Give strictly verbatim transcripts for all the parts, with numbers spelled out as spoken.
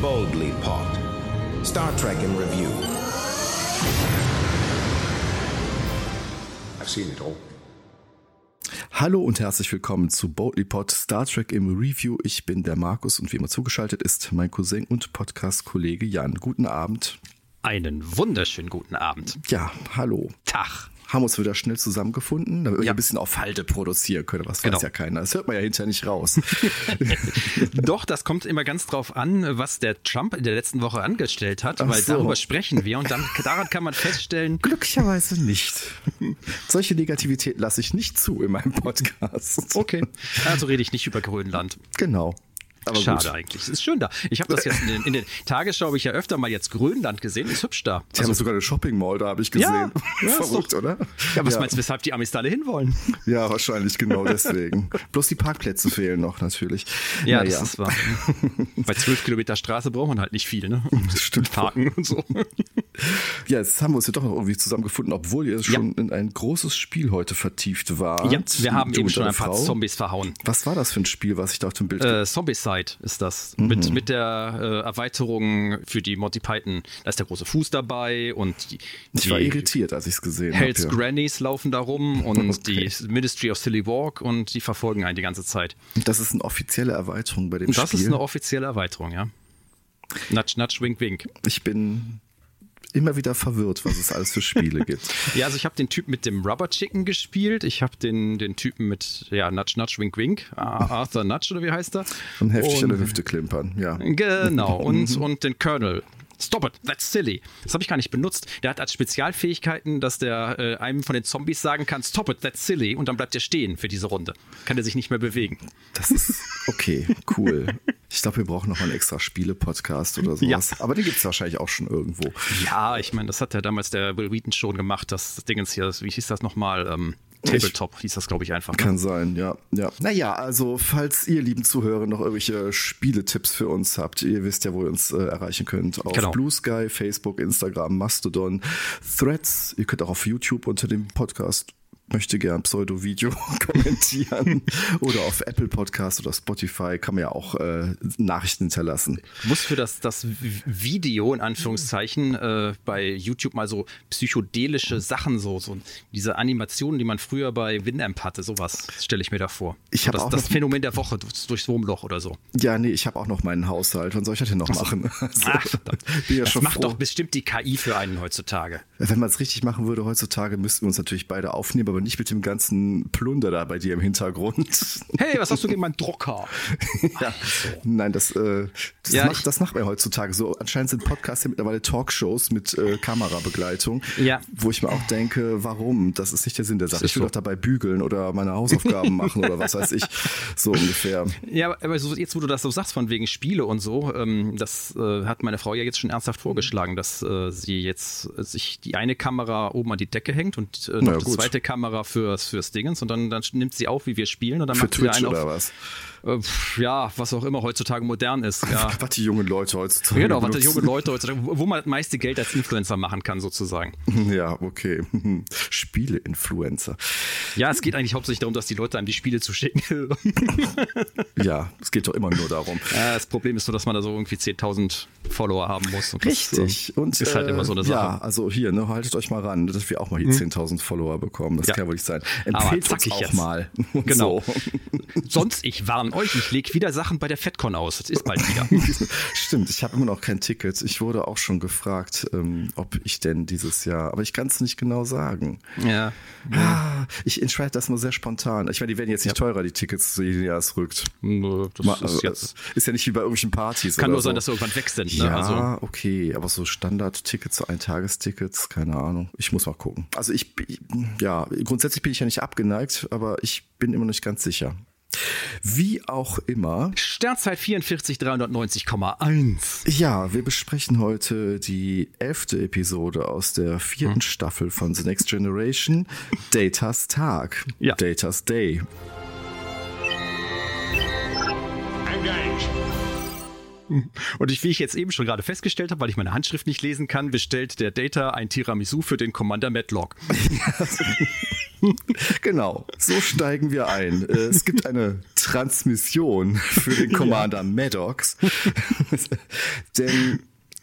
Boldly Pod. Star Trek in Review. I've seen it all. Hallo und herzlich willkommen zu Boldly Pod Star Trek im Review. Ich bin der Markus und wie immer zugeschaltet ist mein Cousin und Podcast-Kollege Jan. Guten Abend. Einen wunderschönen guten Abend. Ja, hallo. Tag. Haben uns wieder schnell zusammengefunden, damit wir ja. ein bisschen auf Halde produzieren können. Was genau. weiß ja keiner. Das hört man ja hinterher nicht raus. Doch, das kommt immer ganz drauf an, was der Trump in der letzten Woche angestellt hat, Ach weil so. darüber sprechen wir und dann, daran kann man feststellen. Glücklicherweise nicht. Solche Negativität lasse ich nicht zu in meinem Podcast. Okay, also rede ich nicht über Grönland. Genau. Aber Schade gut. eigentlich. Es ist schön da. Ich habe das jetzt in den, in den Tagesschau habe ich ja öfter mal jetzt Grönland gesehen. Ist hübsch da. Die haben sogar eine Shopping Mall, da habe ich gesehen. Ja, ja, verrückt, doch, oder? Ja, was ja. meinst du, weshalb die Amis da alle hinwollen? Ja, wahrscheinlich genau deswegen. Bloß die Parkplätze fehlen noch natürlich. Ja, naja. das ist wahr. Bei zwölf Kilometer Straße braucht man halt nicht viel, ne? Das stimmt. Parken und so. Ja, jetzt haben wir uns ja doch noch irgendwie zusammengefunden, obwohl ihr schon ja. in ein großes Spiel heute vertieft wart. Ja, wir haben du eben schon ein Frau. paar Zombies verhauen. Was war das für ein Spiel, was ich da auf dem Bild äh, Zombicide ist das. Mhm. Mit, mit der äh, Erweiterung für die Monty Python. Da ist der große Fuß dabei und die, ich die war irritiert, als ich es gesehen habe. Hell's ja. Grannies laufen da rum und okay. die Ministry of Silly Walk und die verfolgen einen die ganze Zeit. Das ist eine offizielle Erweiterung bei dem und das Spiel? Das ist eine offizielle Erweiterung, ja. Nudge, nudge, wink, wink. Ich bin immer wieder verwirrt, was es alles für Spiele gibt. Ja, also ich habe den Typ mit dem Rubber Chicken gespielt. Ich habe den, den Typen mit, ja, Nudge, Nudge, Wink, Wink. Arthur Nudge, oder wie heißt er? Und heftig an der Hüfte klimpern, ja. Genau, und, und den Colonel. Stop it, that's silly. Das habe ich gar nicht benutzt. Der hat als Spezialfähigkeiten, dass der äh, einem von den Zombies sagen kann, stop it, that's silly, und dann bleibt er stehen für diese Runde. Kann er sich nicht mehr bewegen. Das ist okay, cool. Ich glaube, wir brauchen noch mal einen extra Spiele-Podcast oder sowas. Ja. Aber den gibt es wahrscheinlich auch schon irgendwo. Ja, ich meine, das hat ja damals der Will Wheaton schon gemacht, das Dingens hier, wie hieß das nochmal? Ähm, Tabletop hieß das, glaube ich, einfach. Ne? Kann sein, ja, ja. Naja, also falls ihr, lieben Zuhörer, noch irgendwelche Spieletipps für uns habt, ihr wisst ja, wo ihr uns äh, erreichen könnt. Auf genau. Blue Sky, Facebook, Instagram, Mastodon, Threads. Ihr könnt auch auf YouTube unter dem Podcast möchte gern Pseudo-Video kommentieren oder auf Apple Podcast oder Spotify kann man ja auch äh, Nachrichten hinterlassen. Du musst für das, das Video in Anführungszeichen äh, bei YouTube mal so psychedelische Sachen, so, so diese Animationen, die man früher bei Winamp hatte, sowas stelle ich mir da vor. Ich habe das, auch das noch, Phänomen der Woche durchs, durchs Wurmloch oder so. Ja, nee, ich habe auch noch meinen Haushalt. Wann soll ich das denn noch machen? Also, Ach, bin ja das schon macht froh. doch bestimmt die K I für einen heutzutage. Wenn man es richtig machen würde heutzutage, müssten wir uns natürlich beide aufnehmen, aber nicht mit dem ganzen Plunder da bei dir im Hintergrund. Hey, was hast du gegen meinen Drucker? Ja. Also. Nein, das, äh, das, ja, macht, ich, das macht man heutzutage so. Anscheinend sind Podcasts ja mittlerweile Talkshows mit äh, Kamerabegleitung, ja. wo ich mir auch denke, warum? Das ist nicht der Sinn der Sache. Ich will so. doch dabei bügeln oder meine Hausaufgaben machen oder was weiß ich. So ungefähr. Ja, aber so, jetzt, wo du das so sagst, von wegen Spiele und so, ähm, das äh, hat meine Frau ja jetzt schon ernsthaft vorgeschlagen, dass äh, sie jetzt äh, sich die eine Kamera oben an die Decke hängt und äh, noch ja, die gut. zweite Kamera fürs, fürs Dingens und dann, dann nimmt sie auf, wie wir spielen und dann Für macht sie Twitch einen oder auf, was? Äh, ja, was auch immer heutzutage modern ist. Ja. Was die jungen Leute heutzutage Genau, was die benutzen. junge Leute heutzutage, wo man das meiste Geld als Influencer machen kann, sozusagen. Ja, okay. Spiele-Influencer. Ja, es geht eigentlich hauptsächlich darum, dass die Leute einem die Spiele zuschicken. Ja, es geht doch immer nur darum. Ja, das Problem ist nur, dass man da so irgendwie zehntausend Follower haben muss. Und Richtig. Das, und ist halt äh, immer so eine Sache. Ja, also hier, ne, haltet euch mal ran, dass wir auch mal hier hm. zehntausend Follower bekommen. Das ja. kann wohl nicht sein. Empfehlt uns auch jetzt. mal. Genau. So. Sonst, ich warne euch, ich lege wieder Sachen bei der FedCon aus. Das ist bald wieder. Stimmt, ich habe immer noch kein Ticket. Ich wurde auch schon gefragt, ähm, ob ich denn dieses Jahr, aber ich kann es nicht genau sagen. Ja. Ah, ich entscheide das nur sehr spontan. Ich meine, die werden jetzt nicht ja. teurer, die Tickets, so jeden Jahr es rückt. Nö, das Mal, ist, jetzt ist ja nicht wie bei irgendwelchen Partys. Kann oder nur so. sein, dass sie irgendwann weg sind. Ne? Ja, also. okay, aber so Standard-Tickets, so Eintagestickets, keine Ahnung. Ich muss mal gucken. Also ich, ja, grundsätzlich bin ich ja nicht abgeneigt, aber ich bin immer noch nicht ganz sicher. Wie auch immer. Sternzeit vierundvierzig dreihundertneunzig Komma eins. Ja, wir besprechen heute die elfte Episode aus der vierten hm. Staffel von The Next Generation, Datas Tag, ja. Datas Day. Engage. Und ich, wie ich jetzt eben schon gerade festgestellt habe, weil ich meine Handschrift nicht lesen kann, bestellt der Data ein Tiramisu für den Commander Matlock. Genau, so steigen wir ein. Es gibt eine Transmission für den Commander ja. Maddox, denn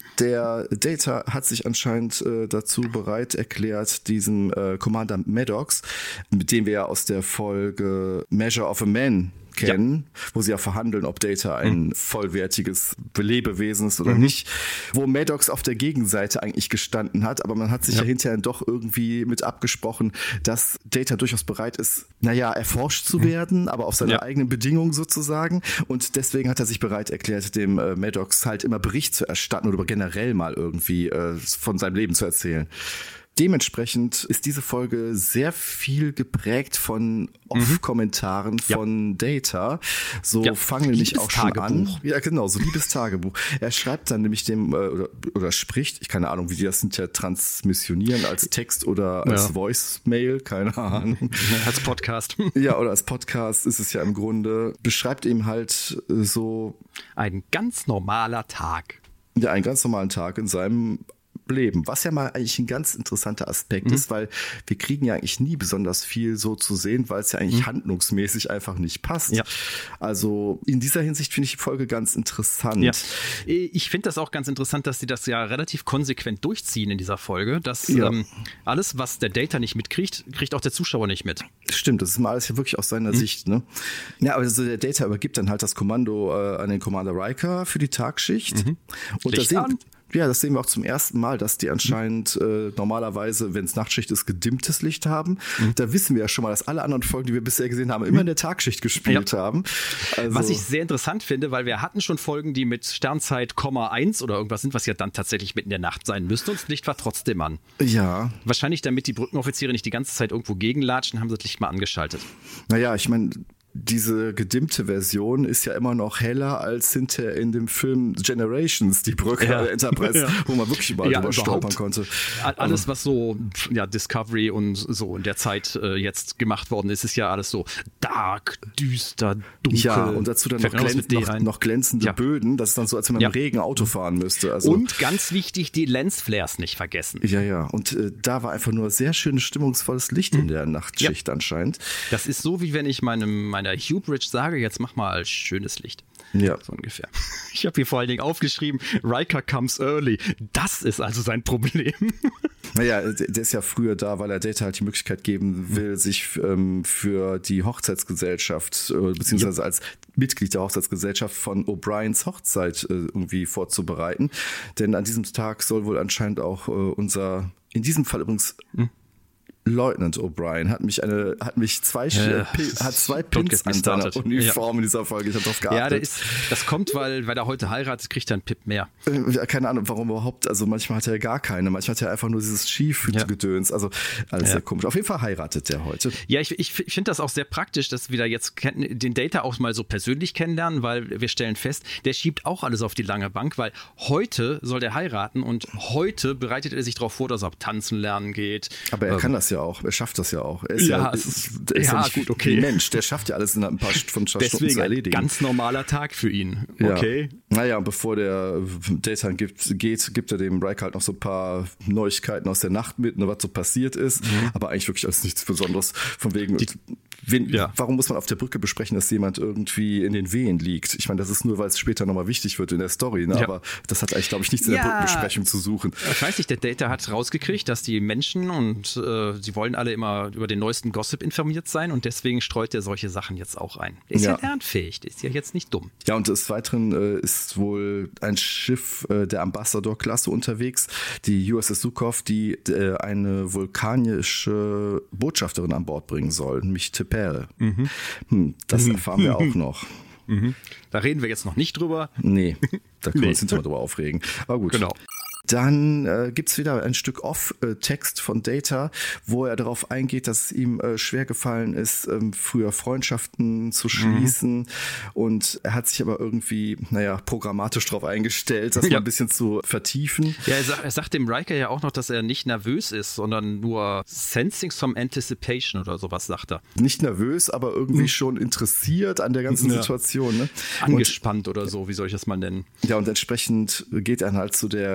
der Data hat sich anscheinend äh, dazu bereit erklärt, diesen äh, Commander Maddox, mit dem wir ja aus der Folge Measure of a Man kennen, ja. wo sie ja verhandeln, ob Data ein mhm. vollwertiges Lebewesen ist oder mhm. nicht, wo Maddox auf der Gegenseite eigentlich gestanden hat, aber man hat sich ja, ja hinterher doch irgendwie mit abgesprochen, dass Data durchaus bereit ist, naja, erforscht zu mhm. werden, aber auf seine ja. eigenen Bedingungen sozusagen, und deswegen hat er sich bereit erklärt, dem äh, Maddox halt immer Bericht zu erstatten oder generell mal irgendwie äh, von seinem Leben zu erzählen. Dementsprechend ist diese Folge sehr viel geprägt von Off-Kommentaren mhm. von ja. Data. So ja, fangen nämlich auch schon an. Ja, genau, so Liebestagebuch. Er schreibt dann nämlich dem, äh, oder, oder spricht, ich keine Ahnung, wie die das hinterher transmissionieren, als Text oder als ja. Voicemail, keine Ahnung. Als Podcast. Ja, oder als Podcast ist es ja im Grunde, beschreibt ihm halt so ein ganz normaler Tag. Ja, einen ganz normalen Tag in seinem Leben, was ja mal eigentlich ein ganz interessanter Aspekt mhm. ist, weil wir kriegen ja eigentlich nie besonders viel so zu sehen, weil es ja eigentlich mhm. handlungsmäßig einfach nicht passt. Ja. Also in dieser Hinsicht finde ich die Folge ganz interessant. Ja. Ich finde das auch ganz interessant, dass sie das ja relativ konsequent durchziehen in dieser Folge, dass ja. ähm, alles, was der Data nicht mitkriegt, kriegt auch der Zuschauer nicht mit. Stimmt, das ist mal alles ja wirklich aus seiner mhm. Sicht. Ne? Ja, aber also der Data übergibt dann halt das Kommando äh, an den Commander Riker für die Tagschicht. Mhm. Und Licht da an. Ja, das sehen wir auch zum ersten Mal, dass die anscheinend äh, normalerweise, wenn es Nachtschicht ist, gedimmtes Licht haben. Mhm. Da wissen wir ja schon mal, dass alle anderen Folgen, die wir bisher gesehen haben, immer in der Tagschicht gespielt ja. haben. Also was ich sehr interessant finde, weil wir hatten schon Folgen, die mit Sternzeit Komma eins oder irgendwas sind, was ja dann tatsächlich mitten in der Nacht sein müsste, und das Licht war trotzdem an. Ja. Wahrscheinlich, damit die Brückenoffiziere nicht die ganze Zeit irgendwo gegenlatschen, haben sie das Licht mal angeschaltet. Naja, ich meine, diese gedimmte Version ist ja immer noch heller als hinterher in dem Film Generations, die Brücke ja. der Enterprise, ja. wo man wirklich mal ja, drüber stolpern konnte. Alles, was so ja, Discovery und so in der Zeit äh, jetzt gemacht worden ist, ist ja alles so dark, düster, dunkel. Ja, und dazu dann noch, glänz, noch, noch glänzende ja. Böden. Das ist dann so, als wenn man ja. im Regen Auto fahren müsste. Also, und ganz wichtig, die Lensflares nicht vergessen. Ja, ja. Und äh, da war einfach nur sehr schönes, stimmungsvolles Licht mhm. in der Nachtschicht ja. anscheinend. Das ist so, wie wenn ich meinem meiner Hubridge sage, jetzt mach mal schönes Licht. Ja. So ungefähr. Ich habe hier vor allen Dingen aufgeschrieben, Riker comes early. Das ist also sein Problem. Naja, der ist ja früher da, weil er Data halt die Möglichkeit geben will, sich ähm, für die Hochzeitsgesellschaft, äh, beziehungsweise ja. als Mitglied der Hochzeitsgesellschaft von O'Briens Hochzeit äh, irgendwie vorzubereiten. Denn an diesem Tag soll wohl anscheinend auch äh, unser, in diesem Fall übrigens, hm. Lieutenant O'Brien hat mich eine, hat mich zwei, äh, hat zwei Pins an seiner Uniform ja. in dieser Folge. Ich habe drauf geachtet. Ja, der ist, das kommt, weil, weil er heute heiratet, kriegt er einen Pip mehr. Äh, keine Ahnung, warum überhaupt. Also manchmal hat er gar keine. Manchmal hat er einfach nur dieses Schief-Gedöns. Ja. Also alles ja. sehr komisch. Auf jeden Fall heiratet der heute. Ja, ich, ich finde das auch sehr praktisch, dass wir da jetzt den Data auch mal so persönlich kennenlernen, weil wir stellen fest, der schiebt auch alles auf die lange Bank, weil heute soll der heiraten und heute bereitet er sich darauf vor, dass er tanzen lernen geht. Aber er ähm, kann das ja auch. Er schafft das ja auch. Er ist ja, ja, ist, er ist ja, ja nicht gut, okay. Ein Mensch, der schafft ja alles in ein paar, von Stunden Deswegen zu erledigen. Ein ganz normaler Tag für ihn. Okay. Ja. Naja, bevor der Data gibt, geht, gibt er dem Riker halt noch so ein paar Neuigkeiten aus der Nacht mit, ne, was so passiert ist. Mhm. Aber eigentlich wirklich alles nichts Besonderes. Von wegen, Die, wen, ja. warum muss man auf der Brücke besprechen, dass jemand irgendwie in den Wehen liegt? Ich meine, das ist nur, weil es später nochmal wichtig wird in der Story. Ne? Ja. Aber das hat eigentlich, glaube ich, nichts in der ja. Brückenbesprechung zu suchen. Ich weiß nicht, der Data hat rausgekriegt, dass die Menschen und äh, sie wollen alle immer über den neuesten Gossip informiert sein, und deswegen streut er solche Sachen jetzt auch ein. Der ist ja, ja lernfähig, der ist ja jetzt nicht dumm. Ja, und des Weiteren äh, ist wohl ein Schiff äh, der Ambassador-Klasse unterwegs, die U S S Sukhov, die äh, eine vulkanische Botschafterin an Bord bringen soll, nämlich T'Pel. Mhm. Hm, das mhm. erfahren wir auch noch. Mhm. Da reden wir jetzt noch nicht drüber. Nee, da können nee. wir uns hinterher drüber aufregen. Aber gut. Genau. Dann äh, gibt es wieder ein Stück Off-Text von Data, wo er darauf eingeht, dass es ihm äh, schwer gefallen ist, ähm, früher Freundschaften zu schließen. Mhm. Und er hat sich aber irgendwie, naja, programmatisch darauf eingestellt, das ja. mal ein bisschen zu vertiefen. Ja, er, sa- er sagt dem Riker ja auch noch, dass er nicht nervös ist, sondern nur sensing some anticipation oder sowas, sagt er. Nicht nervös, aber irgendwie mhm. schon interessiert an der ganzen ja. Situation. Ne? Angespannt und, oder so, wie soll ich das mal nennen? Ja, und entsprechend geht er halt zu der K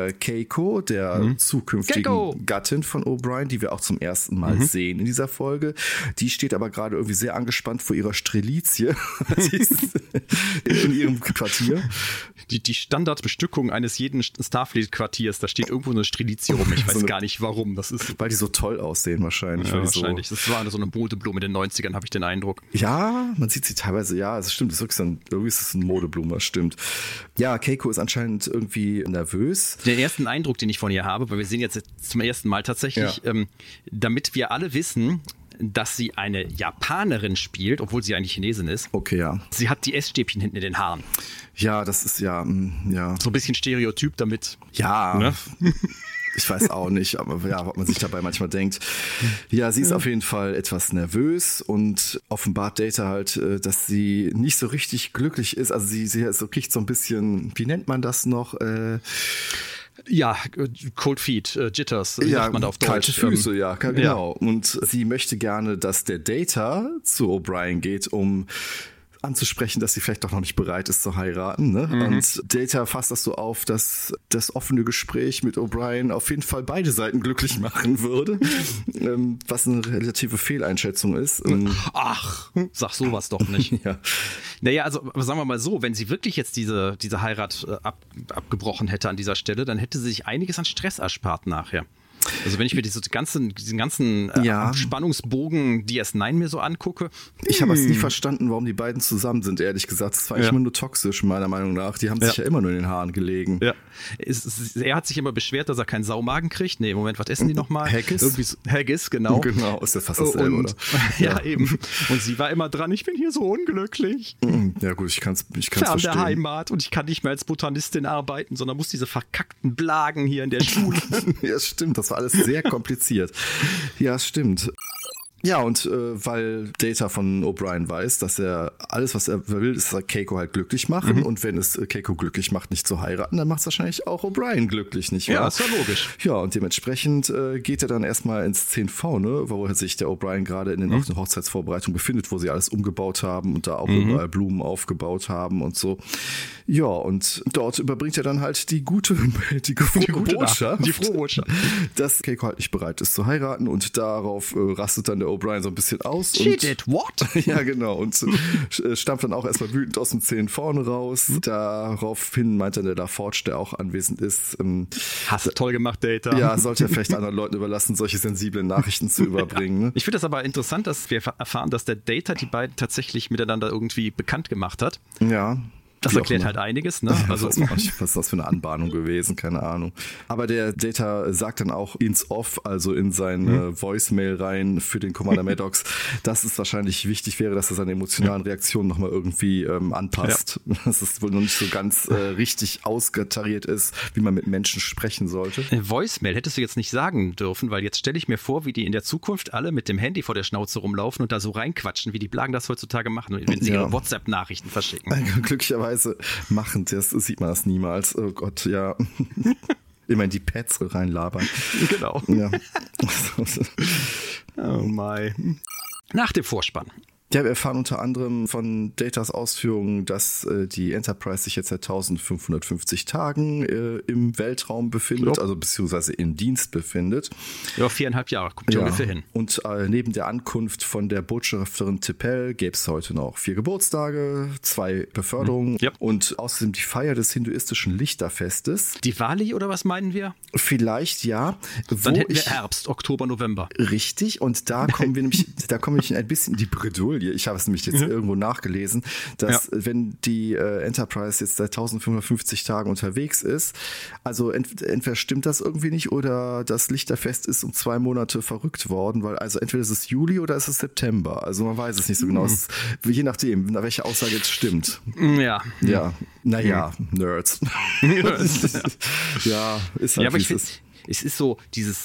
Keiko, der mhm. zukünftigen Keiko. Gattin von O'Brien, die wir auch zum ersten Mal mhm. sehen in dieser Folge. Die steht aber gerade irgendwie sehr angespannt vor ihrer Strelizie in ihrem Quartier. Die, die Standardbestückung eines jeden Starfleet-Quartiers, da steht irgendwo eine Strelizie rum. Ich weiß so eine, gar nicht, warum das ist. Weil die so toll aussehen wahrscheinlich. Ja, weil wahrscheinlich. So, das war so eine Modeblume in den neunzigern, habe ich den Eindruck. Ja, man sieht sie teilweise, ja, es stimmt, das ist wirklich so ein, irgendwie ist es eine Modeblume, das stimmt. Ja, Keiko ist anscheinend irgendwie nervös. Den ersten Eindruck, den ich von ihr habe, weil wir sehen jetzt zum ersten Mal tatsächlich, ja. ähm, damit wir alle wissen, dass sie eine Japanerin spielt, obwohl sie eigentlich Chinesin ist. Okay, ja. Sie hat die Essstäbchen hinten in den Haaren. Ja, das ist ja, ja. So ein bisschen Stereotyp damit. Ja. Ne? Ich weiß auch nicht, aber ja, was man sich dabei manchmal denkt. Ja, sie ist auf jeden Fall etwas nervös und offenbart Data halt, dass sie nicht so richtig glücklich ist. Also sie, sie so kriegt so ein bisschen, wie nennt man das noch? Äh, Ja, Cold Feet, äh, Jitters, wie ja, sagt man da auf Deutsch? Kalte Füße, ähm, ja, genau. Ja. Und sie möchte gerne, dass der Data zu O'Brien geht, um anzusprechen, dass sie vielleicht doch noch nicht bereit ist zu heiraten. Ne? Mhm. Und Data fasst das so auf, dass das offene Gespräch mit O'Brien auf jeden Fall beide Seiten glücklich machen würde, ähm, was eine relative Fehleinschätzung ist. Ach, sag sowas doch nicht. Ja. Naja, also sagen wir mal so, wenn sie wirklich jetzt diese, diese Heirat äh, ab, abgebrochen hätte an dieser Stelle, dann hätte sie sich einiges an Stress erspart nachher. Also wenn ich mir diese ganzen, diesen ganzen äh, ja. Spannungsbogen D S neun mir so angucke. Ich habe es nie verstanden, warum die beiden zusammen sind, ehrlich gesagt. Das war eigentlich ja. immer nur toxisch, meiner Meinung nach. Die haben ja. sich ja immer nur in den Haaren gelegen. Ja. Es, es, er hat sich immer beschwert, dass er keinen Saumagen kriegt. Nee, Moment, was essen die nochmal? Haggis? So, Haggis, genau. Genau, ist ja fast dasselbe, und, oder? Ja, ja, eben. Und sie war immer dran, ich bin hier so unglücklich. Ja gut, ich kann es ich kann's Fern verstehen. der Heimat und ich kann nicht mehr als Botanistin arbeiten, sondern muss diese verkackten Blagen hier in der Schule. Ja, stimmt, das war alles sehr kompliziert. Ja, stimmt. Ja, und äh, weil Data von O'Brien weiß, dass er alles, was er will, ist Keiko halt glücklich machen. Mhm. Und wenn es Keiko glücklich macht, nicht zu heiraten, dann macht es wahrscheinlich auch O'Brien glücklich, nicht wahr? Ja, ist ja logisch. Ja, und dementsprechend äh, geht er dann erstmal ins zehn V, ne, wo sich der O'Brien gerade in den mhm. Hochzeitsvorbereitungen befindet, wo sie alles umgebaut haben und da auch mhm. überall Blumen aufgebaut haben und so. Ja, und dort überbringt er dann halt die gute, die frohe Botschaft, die frohe Botschaft, dass Keiko halt nicht bereit ist zu heiraten und darauf äh, rastet dann der O'Brien so ein bisschen aus. She und, did what? Ja, genau. Und äh, stampft dann auch erstmal wütend aus dem zehn vorne raus. Daraufhin meint dann der LaForge, der auch anwesend ist. Ähm, Hast du toll gemacht, Data. Ja, sollte er vielleicht anderen Leuten überlassen, solche sensiblen Nachrichten zu überbringen. Ne? Ich finde das aber interessant, dass wir erfahren, dass der Data die beiden tatsächlich miteinander irgendwie bekannt gemacht hat. Ja. Das erklärt halt einiges, ne? Also, was, was ist das für eine Anbahnung gewesen? Keine Ahnung. Aber der Data sagt dann auch ins Off, also in seine mhm. Voicemail rein für den Commander Maddox, dass es wahrscheinlich wichtig wäre, dass er seine emotionalen Reaktionen nochmal irgendwie ähm, anpasst. Ja. Dass es wohl noch nicht so ganz äh, richtig ausgetariert ist, wie man mit Menschen sprechen sollte. Voicemail hättest du jetzt nicht sagen dürfen, weil jetzt stelle ich mir vor, wie die in der Zukunft alle mit dem Handy vor der Schnauze rumlaufen und da so reinquatschen, wie die Blagen das heutzutage machen, wenn sie ja. ihre WhatsApp-Nachrichten verschicken. Glücklicherweise machen, das sieht man das niemals. Oh Gott, ja. Immer in die Pads reinlabern. Genau. Ja. Oh my. Nach dem Vorspann. Ja, wir erfahren unter anderem von Datas Ausführungen, dass äh, die Enterprise sich jetzt seit eintausendfünfhundertfünfzig Tagen äh, im Weltraum befindet, ja. also beziehungsweise in Dienst befindet. Ja, viereinhalb Jahre, kommt ja ungefähr hin. Und äh, neben der Ankunft von der Botschafterin T'Pel gäbe es heute noch vier Geburtstage, zwei Beförderungen mhm. ja. und außerdem die Feier des hinduistischen Lichterfestes. Diwali oder was meinen wir? Vielleicht ja. Dann hätten wir Herbst, Oktober, November. Richtig, und da kommen wir nämlich, da kommen wir ein bisschen in die Bredouille. Ich habe es nämlich jetzt mhm. irgendwo nachgelesen, dass ja. wenn die äh, Enterprise jetzt seit eintausendfünfhundertfünfzig Tagen unterwegs ist, also ent- entweder stimmt das irgendwie nicht oder das Lichterfest ist um zwei Monate verrückt worden, weil also entweder ist es Juli oder ist es September. Also man weiß es nicht so genau. Mhm. Es, je nachdem, nach welcher Aussage jetzt stimmt. Ja. Ja. Naja, mhm. Nerds. Ja, ist halt ja, aber ich finde, es ist so dieses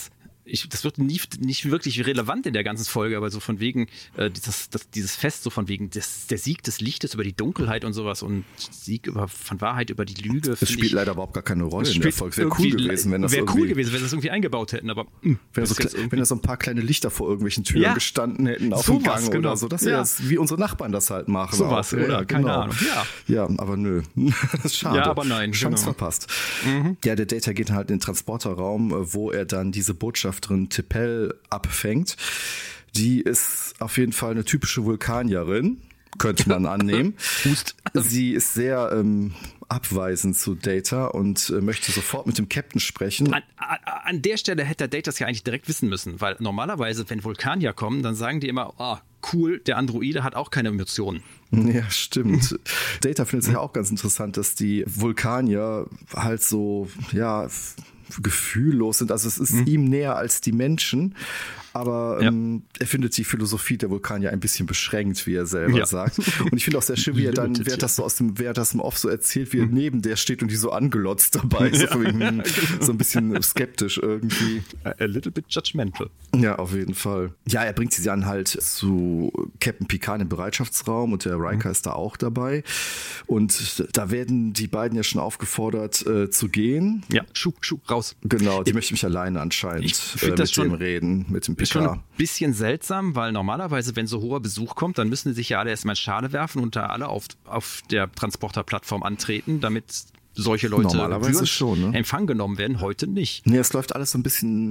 ich, das wird nie, nicht wirklich relevant in der ganzen Folge, aber so von wegen, äh, dieses, das, dieses Fest, so von wegen des, der Sieg des Lichtes über die Dunkelheit und sowas und Sieg über, von Wahrheit über die Lüge. Das spielt ich, leider überhaupt gar keine Rolle in der Folge. Wäre cool gewesen, wenn das Wäre irgendwie, cool gewesen, wenn sie das irgendwie eingebaut hätten, aber mh, wenn, so, wenn da so ein paar kleine Lichter vor irgendwelchen Türen ja, gestanden hätten auf dem Gang genau. oder so. Das ist ja. das, wie unsere Nachbarn das halt machen. Sowas, oder? Ja, keine genau. Ahnung. Ja. ja, aber nö. Das ist schade. Ja, aber nein. Chance Genau. verpasst. Mhm. Ja, der Data geht halt in den Transporterraum, wo er dann diese Botschafterin T'Pel abfängt. Die ist auf jeden Fall eine typische Vulkanierin, könnte man annehmen. Sie ist sehr ähm, abweisend zu Data und äh, möchte sofort mit dem Captain sprechen. An, an, an der Stelle hätte der Data das ja eigentlich direkt wissen müssen, weil normalerweise, wenn Vulkanier kommen, dann sagen die immer, oh, cool, der Androide hat auch keine Emotionen. Ja, stimmt. Data findet es ja auch ganz interessant, dass die Vulkanier halt so, ja, gefühllos sind. Also es ist mhm. ihm näher als die Menschen, aber ja. ähm, er findet die Philosophie der Vulkanier ein bisschen beschränkt, wie er selber ja. sagt. Und ich finde auch sehr schön, wie er dann, wer das so aus dem, wer das im Off so erzählt, wie er mhm. neben der steht und die so angelotzt dabei, so, ja. wegen, so ein bisschen skeptisch irgendwie. A little bit judgmental. Ja, auf jeden Fall. Ja, er bringt sie dann halt zu Captain Picard im Bereitschaftsraum und der Riker mhm. ist da auch dabei. Und da werden die beiden ja schon aufgefordert äh, zu gehen. Ja, schuh, schuh, raus. Genau, die ich, möchte mich alleine anscheinend äh, mit schon, dem reden, mit dem Picard. Ist schon ein bisschen seltsam, weil normalerweise, wenn so hoher Besuch kommt, dann müssen die sich ja alle erstmal in Schale werfen und da alle auf, auf der Transporterplattform antreten, damit solche Leute normalerweise schon, ne? Empfang genommen werden, heute nicht. Nee, es läuft alles so ein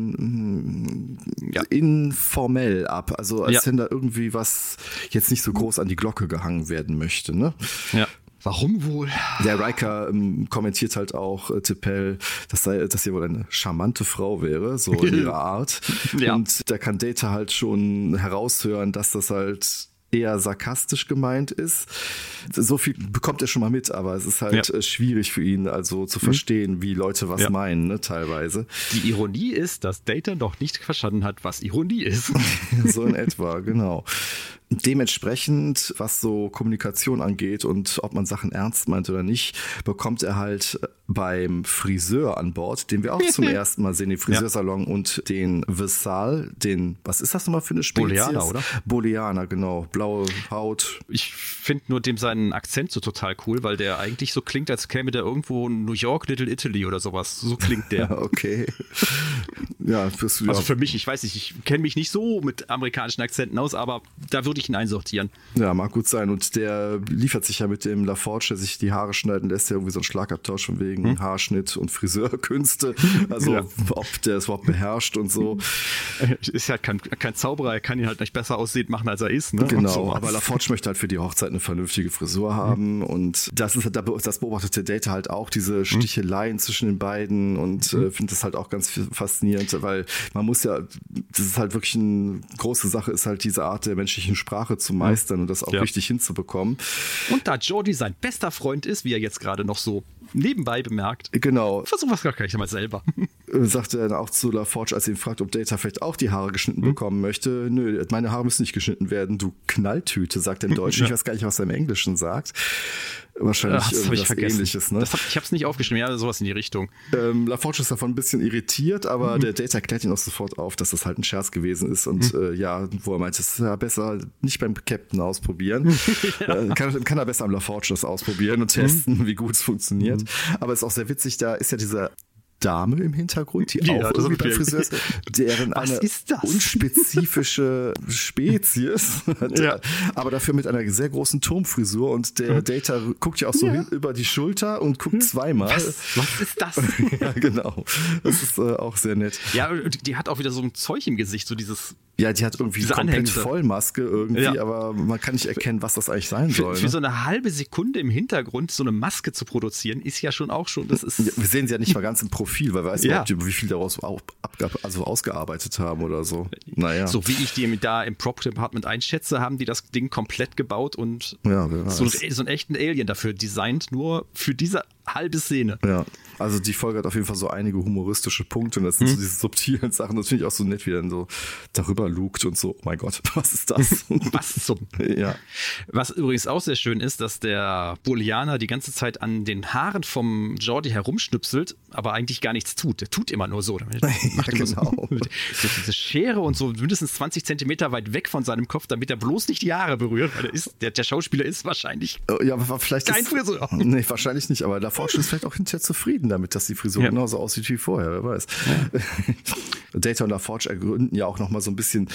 bisschen ja. informell ab. Also als ja. wenn da irgendwie was jetzt nicht so groß an die Glocke gehangen werden möchte, ne? Ja. Warum wohl? Der Riker ähm, kommentiert halt auch äh, T'Pel, dass, sei, dass sie wohl eine charmante Frau wäre, so in ihrer Art. Ja. Und da kann Data halt schon heraushören, dass das halt eher sarkastisch gemeint ist. So viel bekommt er schon mal mit, aber es ist halt ja. schwierig für ihn, also zu verstehen, mhm. wie Leute was ja. meinen, ne, teilweise. Die Ironie ist, dass Data noch nicht verstanden hat, was Ironie ist. So in etwa, genau. Dementsprechend, was so Kommunikation angeht und ob man Sachen ernst meint oder nicht, bekommt er halt beim Friseur an Bord, den wir auch zum ersten Mal sehen, den Friseursalon ja. und den Vissal, den, was ist das nochmal für eine Spezies? Booleaner, oder? Booleaner, genau. Blaue Haut. Ich finde nur dem seinen Akzent so total cool, weil der eigentlich so klingt, als käme der irgendwo in New York, Little Italy oder sowas. So klingt der. Okay. Ja, fürs, also ja. für mich, ich weiß nicht, ich kenne mich nicht so mit amerikanischen Akzenten aus, aber da würde ich ihn einsortieren. Ja, mag gut sein. Und der liefert sich ja mit dem LaForge, der sich die Haare schneiden lässt, ja irgendwie so einen Schlagabtausch von wegen hm? Haarschnitt und Friseurkünste. Also ja. ob der es überhaupt beherrscht und so. Ist halt kein, kein Zauberer, er kann ihn halt nicht besser aussehen machen, als er ist. Ne? Genau, so. Aber LaForge möchte halt für die Hochzeit eine vernünftige Frisur haben. Mhm. Und das ist das beobachtet der Data halt auch, diese Sticheleien mhm. zwischen den beiden und mhm. äh, finde das halt auch ganz faszinierend, weil man muss ja, das ist halt wirklich eine große Sache, ist halt diese Art der menschlichen Sprache zu meistern und das auch ja. richtig hinzubekommen. Und da Geordi sein bester Freund ist, wie er jetzt gerade noch so nebenbei bemerkt. Genau. Versuch was gar nicht mal selber. Sagt er dann auch zu LaForge, als er ihn fragt, ob Data vielleicht auch die Haare geschnitten mhm. bekommen möchte. Nö, meine Haare müssen nicht geschnitten werden, du Knalltüte, sagt er im Deutschen. Ja. Ich weiß gar nicht, was er im Englischen sagt. Wahrscheinlich Ach, das irgendwas ich vergessen. Ähnliches. Ne? Das hab, ich habe es nicht aufgeschrieben, ja, sowas in die Richtung. Ähm, LaForge ist davon ein bisschen irritiert, aber mhm. der Data klärt ihn auch sofort auf, dass das halt ein Scherz gewesen ist und mhm. äh, ja, wo er meint, es ist ja besser nicht beim Captain ausprobieren. ja. äh, kann, kann er besser am LaForge das ausprobieren und testen, mhm. wie gut es funktioniert. Mhm. Aber es ist auch sehr witzig, da ist ja dieser Dame im Hintergrund, die ja, auch irgendwie beim Friseur ist, deren Was eine ist das? unspezifische Spezies hat, ja. aber dafür mit einer sehr großen Turmfrisur und der Data guckt ja auch so ja. hin über die Schulter und guckt zweimal. Was, Was ist das? Ja, genau. Das ist äh, auch sehr nett. Ja, die hat auch wieder so ein Zeug im Gesicht, so dieses Ja, die hat irgendwie Diese komplett Anhängse. Vollmaske irgendwie, Ja. aber man kann nicht erkennen, was das eigentlich sein soll. Für, für ne? so eine halbe Sekunde im Hintergrund so eine Maske zu produzieren, ist ja schon auch schon, das ist... Ja, wir sehen sie ja nicht mal ganz im Profil, weil wir wissen Ja. überhaupt, wie viel daraus auch abgab, also ausgearbeitet haben oder so. Naja. So wie ich die da im Prop Department einschätze, haben die das Ding komplett gebaut und Ja, wer so, weiß. so einen echten Alien dafür designt, nur für diese halbe Szene. Ja, also die Folge hat auf jeden Fall so einige humoristische Punkte und das sind Hm. so diese subtilen Sachen. Das finde ich auch so nett, wie er dann so darüber lugt und so, oh mein Gott, was ist das? Was zum? Ja. Was übrigens auch sehr schön ist, dass der Booleaner die ganze Zeit an den Haaren vom Geordi herumschnipselt, aber eigentlich eigentlich gar nichts tut. Der tut immer nur so. Macht ja, immer genau. so, mit, so diese Schere und so mindestens zwanzig Zentimeter weit weg von seinem Kopf, damit er bloß nicht die Haare berührt, weil der, ist, der, der Schauspieler ist wahrscheinlich ja, aber vielleicht kein ist, Friseur. Nee, wahrscheinlich nicht, aber der Forscher ist vielleicht auch hinterher zufrieden damit, dass die Frisur Ja. genauso aussieht wie vorher, wer weiß. Ja. Data und LaForge ergründen ja auch nochmal so ein bisschen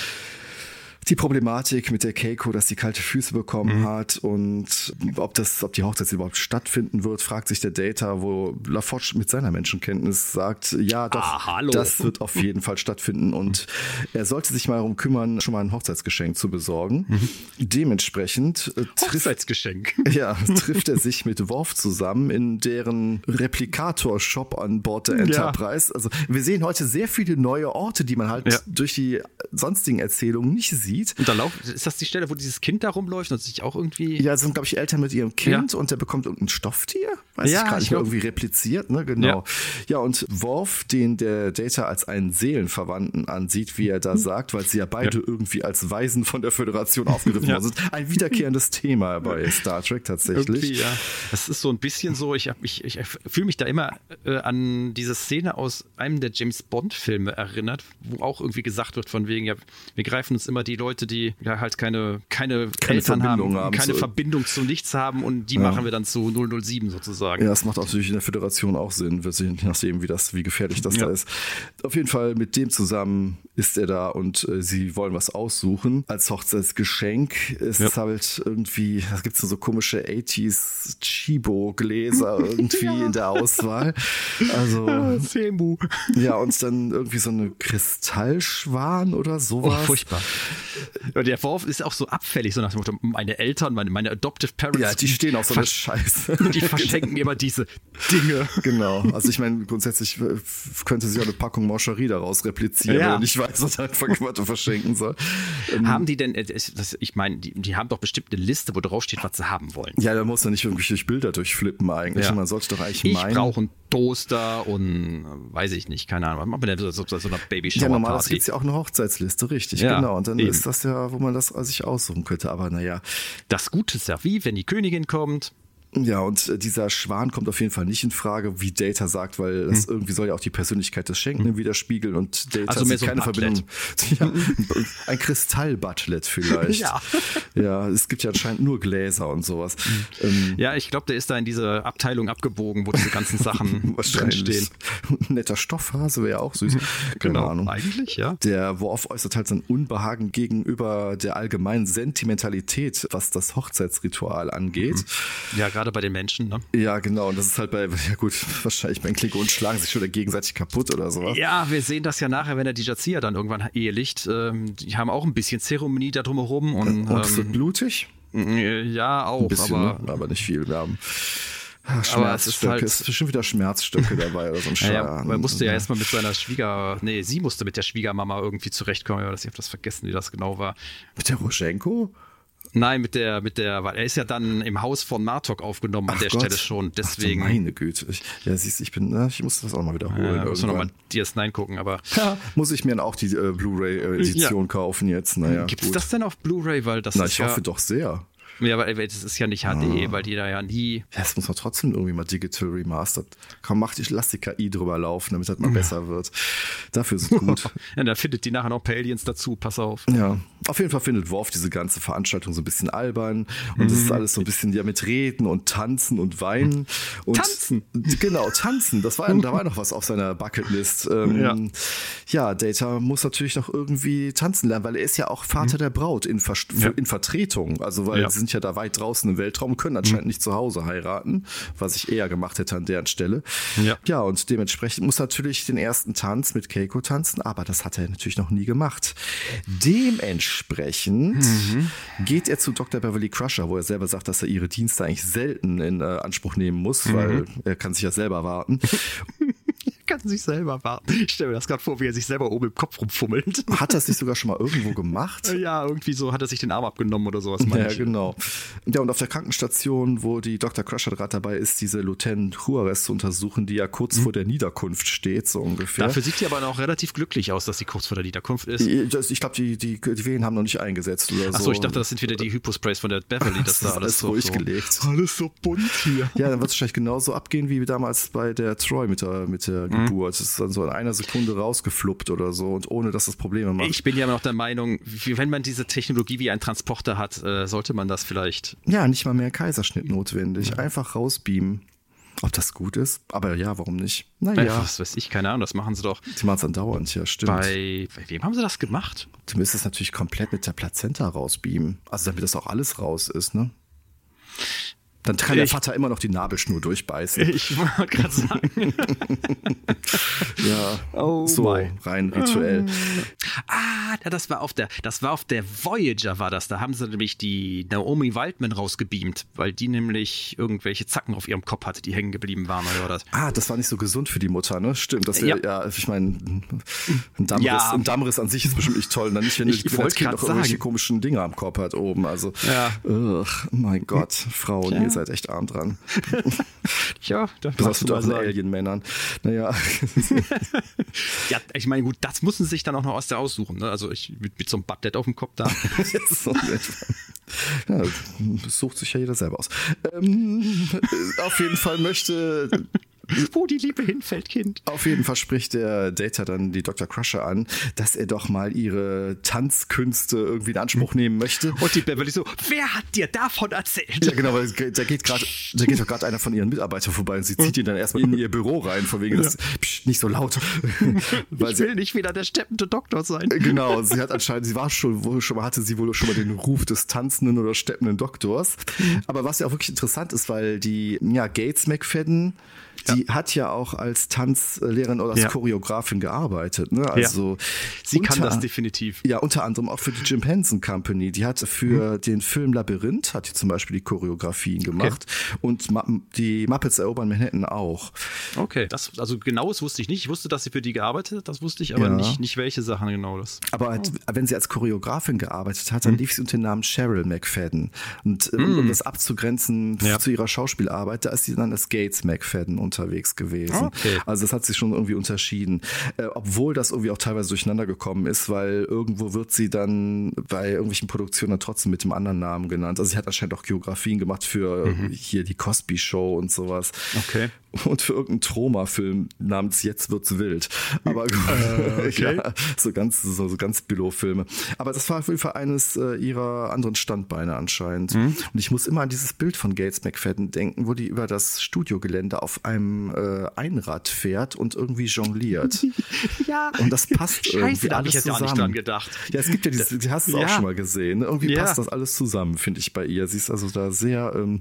die Problematik mit der Keiko, dass die kalte Füße bekommen mhm. hat und ob das, ob die Hochzeit überhaupt stattfinden wird, fragt sich der Data, wo LaForge mit seiner Menschenkenntnis sagt, ja doch, ah, hallo. das wird auf jeden Fall stattfinden und mhm. er sollte sich mal darum kümmern, schon mal ein Hochzeitsgeschenk zu besorgen. Mhm. Dementsprechend äh, trifft, Hochzeitsgeschenk. Ja, trifft er sich mit Worf zusammen in deren Replikator-Shop an Bord der Enterprise. Ja. Also wir sehen heute sehr viele neue Orte, die man halt ja. durch die sonstigen Erzählungen nicht sieht. Und da lauft, ist das die Stelle, wo dieses Kind da rumläuft und sich auch irgendwie... Ja, sind, glaube ich, Eltern mit ihrem Kind ja. und der bekommt irgendein Stofftier, weiß ja, ich gar nicht, mehr, irgendwie repliziert, ne, genau. Ja. ja, und Worf, den der Data als einen Seelenverwandten ansieht, wie er da sagt, weil sie ja beide ja. irgendwie als Waisen von der Föderation aufgegriffen ja. worden sind. Ein wiederkehrendes Thema bei Star Trek tatsächlich. Irgendwie, ja. Das ist so ein bisschen so, ich, ich, ich fühle mich da immer äh, an diese Szene aus einem der James-Bond-Filme erinnert, wo auch irgendwie gesagt wird von wegen, ja, wir greifen uns immer die Leute, die ja halt keine, keine, keine Eltern haben, haben, keine so. Verbindung zu nichts haben und die ja. machen wir dann zu null null sieben sozusagen. Ja, das macht natürlich in der Föderation auch Sinn, je nachdem, wie das, wie gefährlich das ja. da ist. Auf jeden Fall mit dem zusammen ist er da und äh, sie wollen was aussuchen. Als Hochzeitsgeschenk ist ja. es halt irgendwie, da gibt es so komische achtziger Chibo-Gläser irgendwie ja. in der Auswahl. Also Semu. Ja, und dann irgendwie so eine Kristallschwan oder sowas. Oh, furchtbar. Der Worf ist auch so abfällig, so nach dem Motto, meine Eltern, meine, meine Adoptive Parents. Ja, die stehen auf so eine Scheiße. Und die verschenken immer diese Dinge. Genau. Also ich meine, grundsätzlich könnte sie auch eine Packung Mancherie daraus replizieren, ja. wenn er nicht weiß, was er einfach was verschenken soll. Haben die denn, das, ich meine, die, die haben doch bestimmt eine Liste, wo drauf steht, was sie haben wollen. Ja, da muss man nicht irgendwelche Bilder durchflippen eigentlich. Ja. Man sollte doch eigentlich ich meinen. Ich brauche einen Toaster und weiß ich nicht, keine Ahnung. Was macht man denn so, so einer Babyshower-Party? Ja, normalerweise gibt es ja auch eine Hochzeitsliste, richtig, ja, genau. Und dann eben. ist das ja, wo man das sich aussuchen könnte. Aber naja. Das Gute ist ja wie, wenn die Königin kommt. Ja, und äh, dieser Schwan kommt auf jeden Fall nicht in Frage, wie Data sagt, weil das hm. irgendwie soll ja auch die Persönlichkeit des Schenkenden hm. widerspiegeln und Data also mehr so keine ein Verbindung. Ja, ein Kristall-Butlet vielleicht. Ja. Ja, es gibt ja anscheinend nur Gläser und sowas. Hm. Ähm, ja, ich glaube, der ist da in diese Abteilung abgebogen, wo diese ganzen Sachen drinstehen. Ein netter Stoffhase wäre ja auch süß. Keine genau, Ahnung. Eigentlich, ja. Der Worf äußert halt sein Unbehagen gegenüber der allgemeinen Sentimentalität, was das Hochzeitsritual angeht. Ja, gerade bei den Menschen, ne? Ja, genau. Und das ist halt bei, ja gut, wahrscheinlich bei den Klingonen schlagen sich schon gegenseitig kaputt oder sowas. Ja, wir sehen das ja nachher, wenn er die Jadzia dann irgendwann ehelicht. Ähm, die haben auch ein bisschen Zeremonie da drumherum. Und, und es wird blutig? Ja, auch. Ein bisschen, aber, ne? aber nicht viel. Wir haben Ach, aber es ist, halt, es ist bestimmt wieder Schmerzstücke dabei oder so ein Scheiß. Ja, man musste ja erstmal mit seiner Schwieger, nee, sie musste mit der Schwiegermama irgendwie zurechtkommen. Ich habe das vergessen, wie das genau war. Mit der Roschenko? Nein, mit der, mit der, weil er ist ja dann im Haus von Martok aufgenommen an Ach der Gott. Stelle schon. Deswegen. Ach, meine Güte. Ich, ja, siehst ich bin, na, ich muss das auch mal wiederholen. Ja, muss man nochmal D S neun gucken, aber. Ja, muss ich mir dann auch die äh, Blu-ray-Edition ja. kaufen jetzt. Naja, Gibt es das denn auf Blu-ray? Weil das Na, ist ich ja, hoffe doch sehr. Ja, aber das ist ja nicht H D, ah. weil die da ja nie. Ja, das muss man trotzdem irgendwie mal digital remastered. Komm, mach die, lass die K I drüber laufen, damit das mal besser wird. Dafür ist es gut. Ja, da findet die nachher noch ein paar Aliens dazu, pass auf. Ja, auf jeden Fall findet Worf diese ganze Veranstaltung so ein bisschen albern. Und es mhm. ist alles so ein bisschen ja mit Reden und Tanzen und Weinen. Und tanzen? Genau, tanzen. Das war, da war noch was auf seiner Bucketlist. Ähm, ja. ja, Data muss natürlich noch irgendwie tanzen lernen, weil er ist ja auch Vater mhm. der Braut in, Ver ja. in Vertretung. Also, weil ja. sie sind ja da weit draußen im Weltraum, können anscheinend mhm. nicht zu Hause heiraten, was ich eher gemacht hätte an deren Stelle. Ja. ja, und dementsprechend muss natürlich den ersten Tanz mit Keiko tanzen, aber das hat er natürlich noch nie gemacht. Dementsprechend mhm. geht er zu Doktor Beverly Crusher, wo er selber sagt, dass er ihre Dienste eigentlich selten in äh, Anspruch nehmen muss, mhm. weil er kann sich ja selber warten. kann sich selber warten. Ich stelle mir das gerade vor, wie er sich selber oben im Kopf rumfummelt. Hat er das nicht sogar schon mal irgendwo gemacht? Ja, irgendwie so hat er sich den Arm abgenommen oder sowas. Ja, ich. genau. Ja, und auf der Krankenstation, wo die Doktor Crusher gerade dabei ist, diese Lieutenant Juarez zu untersuchen, die ja kurz mhm. vor der Niederkunft steht, so ungefähr. Dafür sieht sie aber noch relativ glücklich aus, dass sie kurz vor der Niederkunft ist. Ich, ich glaube, die, die, die Wehen haben noch nicht eingesetzt oder so. Achso, ich dachte, das sind wieder die Hyposprays von der Beverly. Das, das da alles, alles so ruhig so gelegt. Alles so bunt hier. Ja, dann wird es wahrscheinlich genauso abgehen wie damals bei der Troy mit der, mit der Fehlgeburt. Es ist dann so in einer Sekunde rausgefluppt oder so und ohne, dass das Probleme macht. Ich bin ja immer noch der Meinung, wie, wenn man diese Technologie wie ein Transporter hat, äh, sollte man das vielleicht... Ja, nicht mal mehr Kaiserschnitt notwendig. Einfach rausbeamen. Ob das gut ist? Aber ja, warum nicht? Naja. Ja, was weiß ich, keine Ahnung, das machen sie doch. Die machen es andauernd, ja, stimmt. Bei, bei wem haben sie das gemacht? Du müsstest es natürlich komplett mit der Plazenta rausbeamen. Also damit das auch alles raus ist, ne? Dann kann der Ich- Vater immer noch die Nabelschnur durchbeißen. Ich wollte gerade sagen. Ja, Oh so my. rein rituell. Ah, ja, das war auf der, das war auf der Voyager war das. Da haben sie nämlich die Naomi Waldman rausgebeamt, weil die nämlich irgendwelche Zacken auf ihrem Kopf hatte, die hängen geblieben waren oder das. Ah, das war nicht so gesund für die Mutter, ne? Stimmt. Das Ja. ja. ja, ich meine, ein Dammriss, Ja. ein Dammriss an sich ist bestimmt nicht toll. Dann nicht, wenn, Ich wenn das wollte Kind grad auch irgendwelche sagen. komischen Dinge am Kopf hat oben. Also, Ja. ugh, mein Gott, Frauen, Ja. ihr seid echt arm dran. Ja, da Besonders mit euren Alien-Männern. Naja. Ja, ich meine, gut, das müssen sie sich dann auch noch aus der aussuchen. Ne? Also ich mit, mit so einem Butthead auf dem Kopf da. So nett. Ja, das sucht sich ja jeder selber aus. Ähm, auf jeden Fall möchte, Wo die Liebe hinfällt, Kind. auf jeden Fall spricht der Data dann die Doktor Crusher an, dass er doch mal ihre Tanzkünste irgendwie in Anspruch nehmen möchte. Und die Beverly so, wer hat dir davon erzählt? Ja, genau, weil da geht gerade, da geht doch gerade einer von ihren Mitarbeitern vorbei und sie zieht ihn dann erstmal in ihr Büro rein, von wegen, das, psch, nicht so laut. Weil Ich sie, will nicht wieder der steppende Doktor sein. Genau, sie hat anscheinend, sie war schon, wohl schon mal, hatte sie wohl schon mal den Ruf des tanzenden oder steppenden Doktors. Aber was ja auch wirklich interessant ist, weil die, ja, Gates McFadden, die hat ja auch als Tanzlehrerin oder als Ja. Choreografin gearbeitet, ne? Also Sie kann unter- das definitiv. Ja, unter anderem auch für die Jim Henson Company. Die hat für den Film Labyrinth, hat die zum Beispiel die Choreografien gemacht. Und Ma- die Muppets erobern Manhattan auch. Okay, das, also genau das wusste ich nicht. Ich wusste, dass sie für die gearbeitet hat, das wusste ich, aber Ja. nicht, nicht welche Sachen genau das. Aber halt, wenn sie als Choreografin gearbeitet hat, dann lief sie unter dem Namen Cheryl McFadden. Und um, um das abzugrenzen Ja. zu ihrer Schauspielarbeit, da ist sie dann als Gates McFadden unterwegs gewesen. Okay. Also das hat sich schon irgendwie unterschieden. Äh, obwohl das irgendwie auch teilweise durcheinander gekommen ist, weil irgendwo wird sie dann bei irgendwelchen Produktionen dann trotzdem mit dem anderen Namen genannt. Also sie hat anscheinend auch Choreografien gemacht für hier die Cosby Show und sowas. Okay. Und für irgendeinen Troma-Film namens Jetzt wird's wild. Aber Äh, okay. ja, so ganz, so, so ganz Billo-Filme. Aber das war auf jeden Fall eines äh, ihrer anderen Standbeine anscheinend. Mhm. Und ich muss immer an dieses Bild von Gates McFadden denken, wo die über das Studiogelände auf einem äh, Einrad fährt und irgendwie jongliert. Ja. Und das passt Scheiße, irgendwie da habe ich alles jetzt auch nicht zusammen. dran gedacht. Ja, es gibt ja dieses, du hast es auch Ja. schon mal gesehen. ne? Irgendwie Ja. passt das alles zusammen, finde ich, bei ihr. Sie ist also da sehr ähm,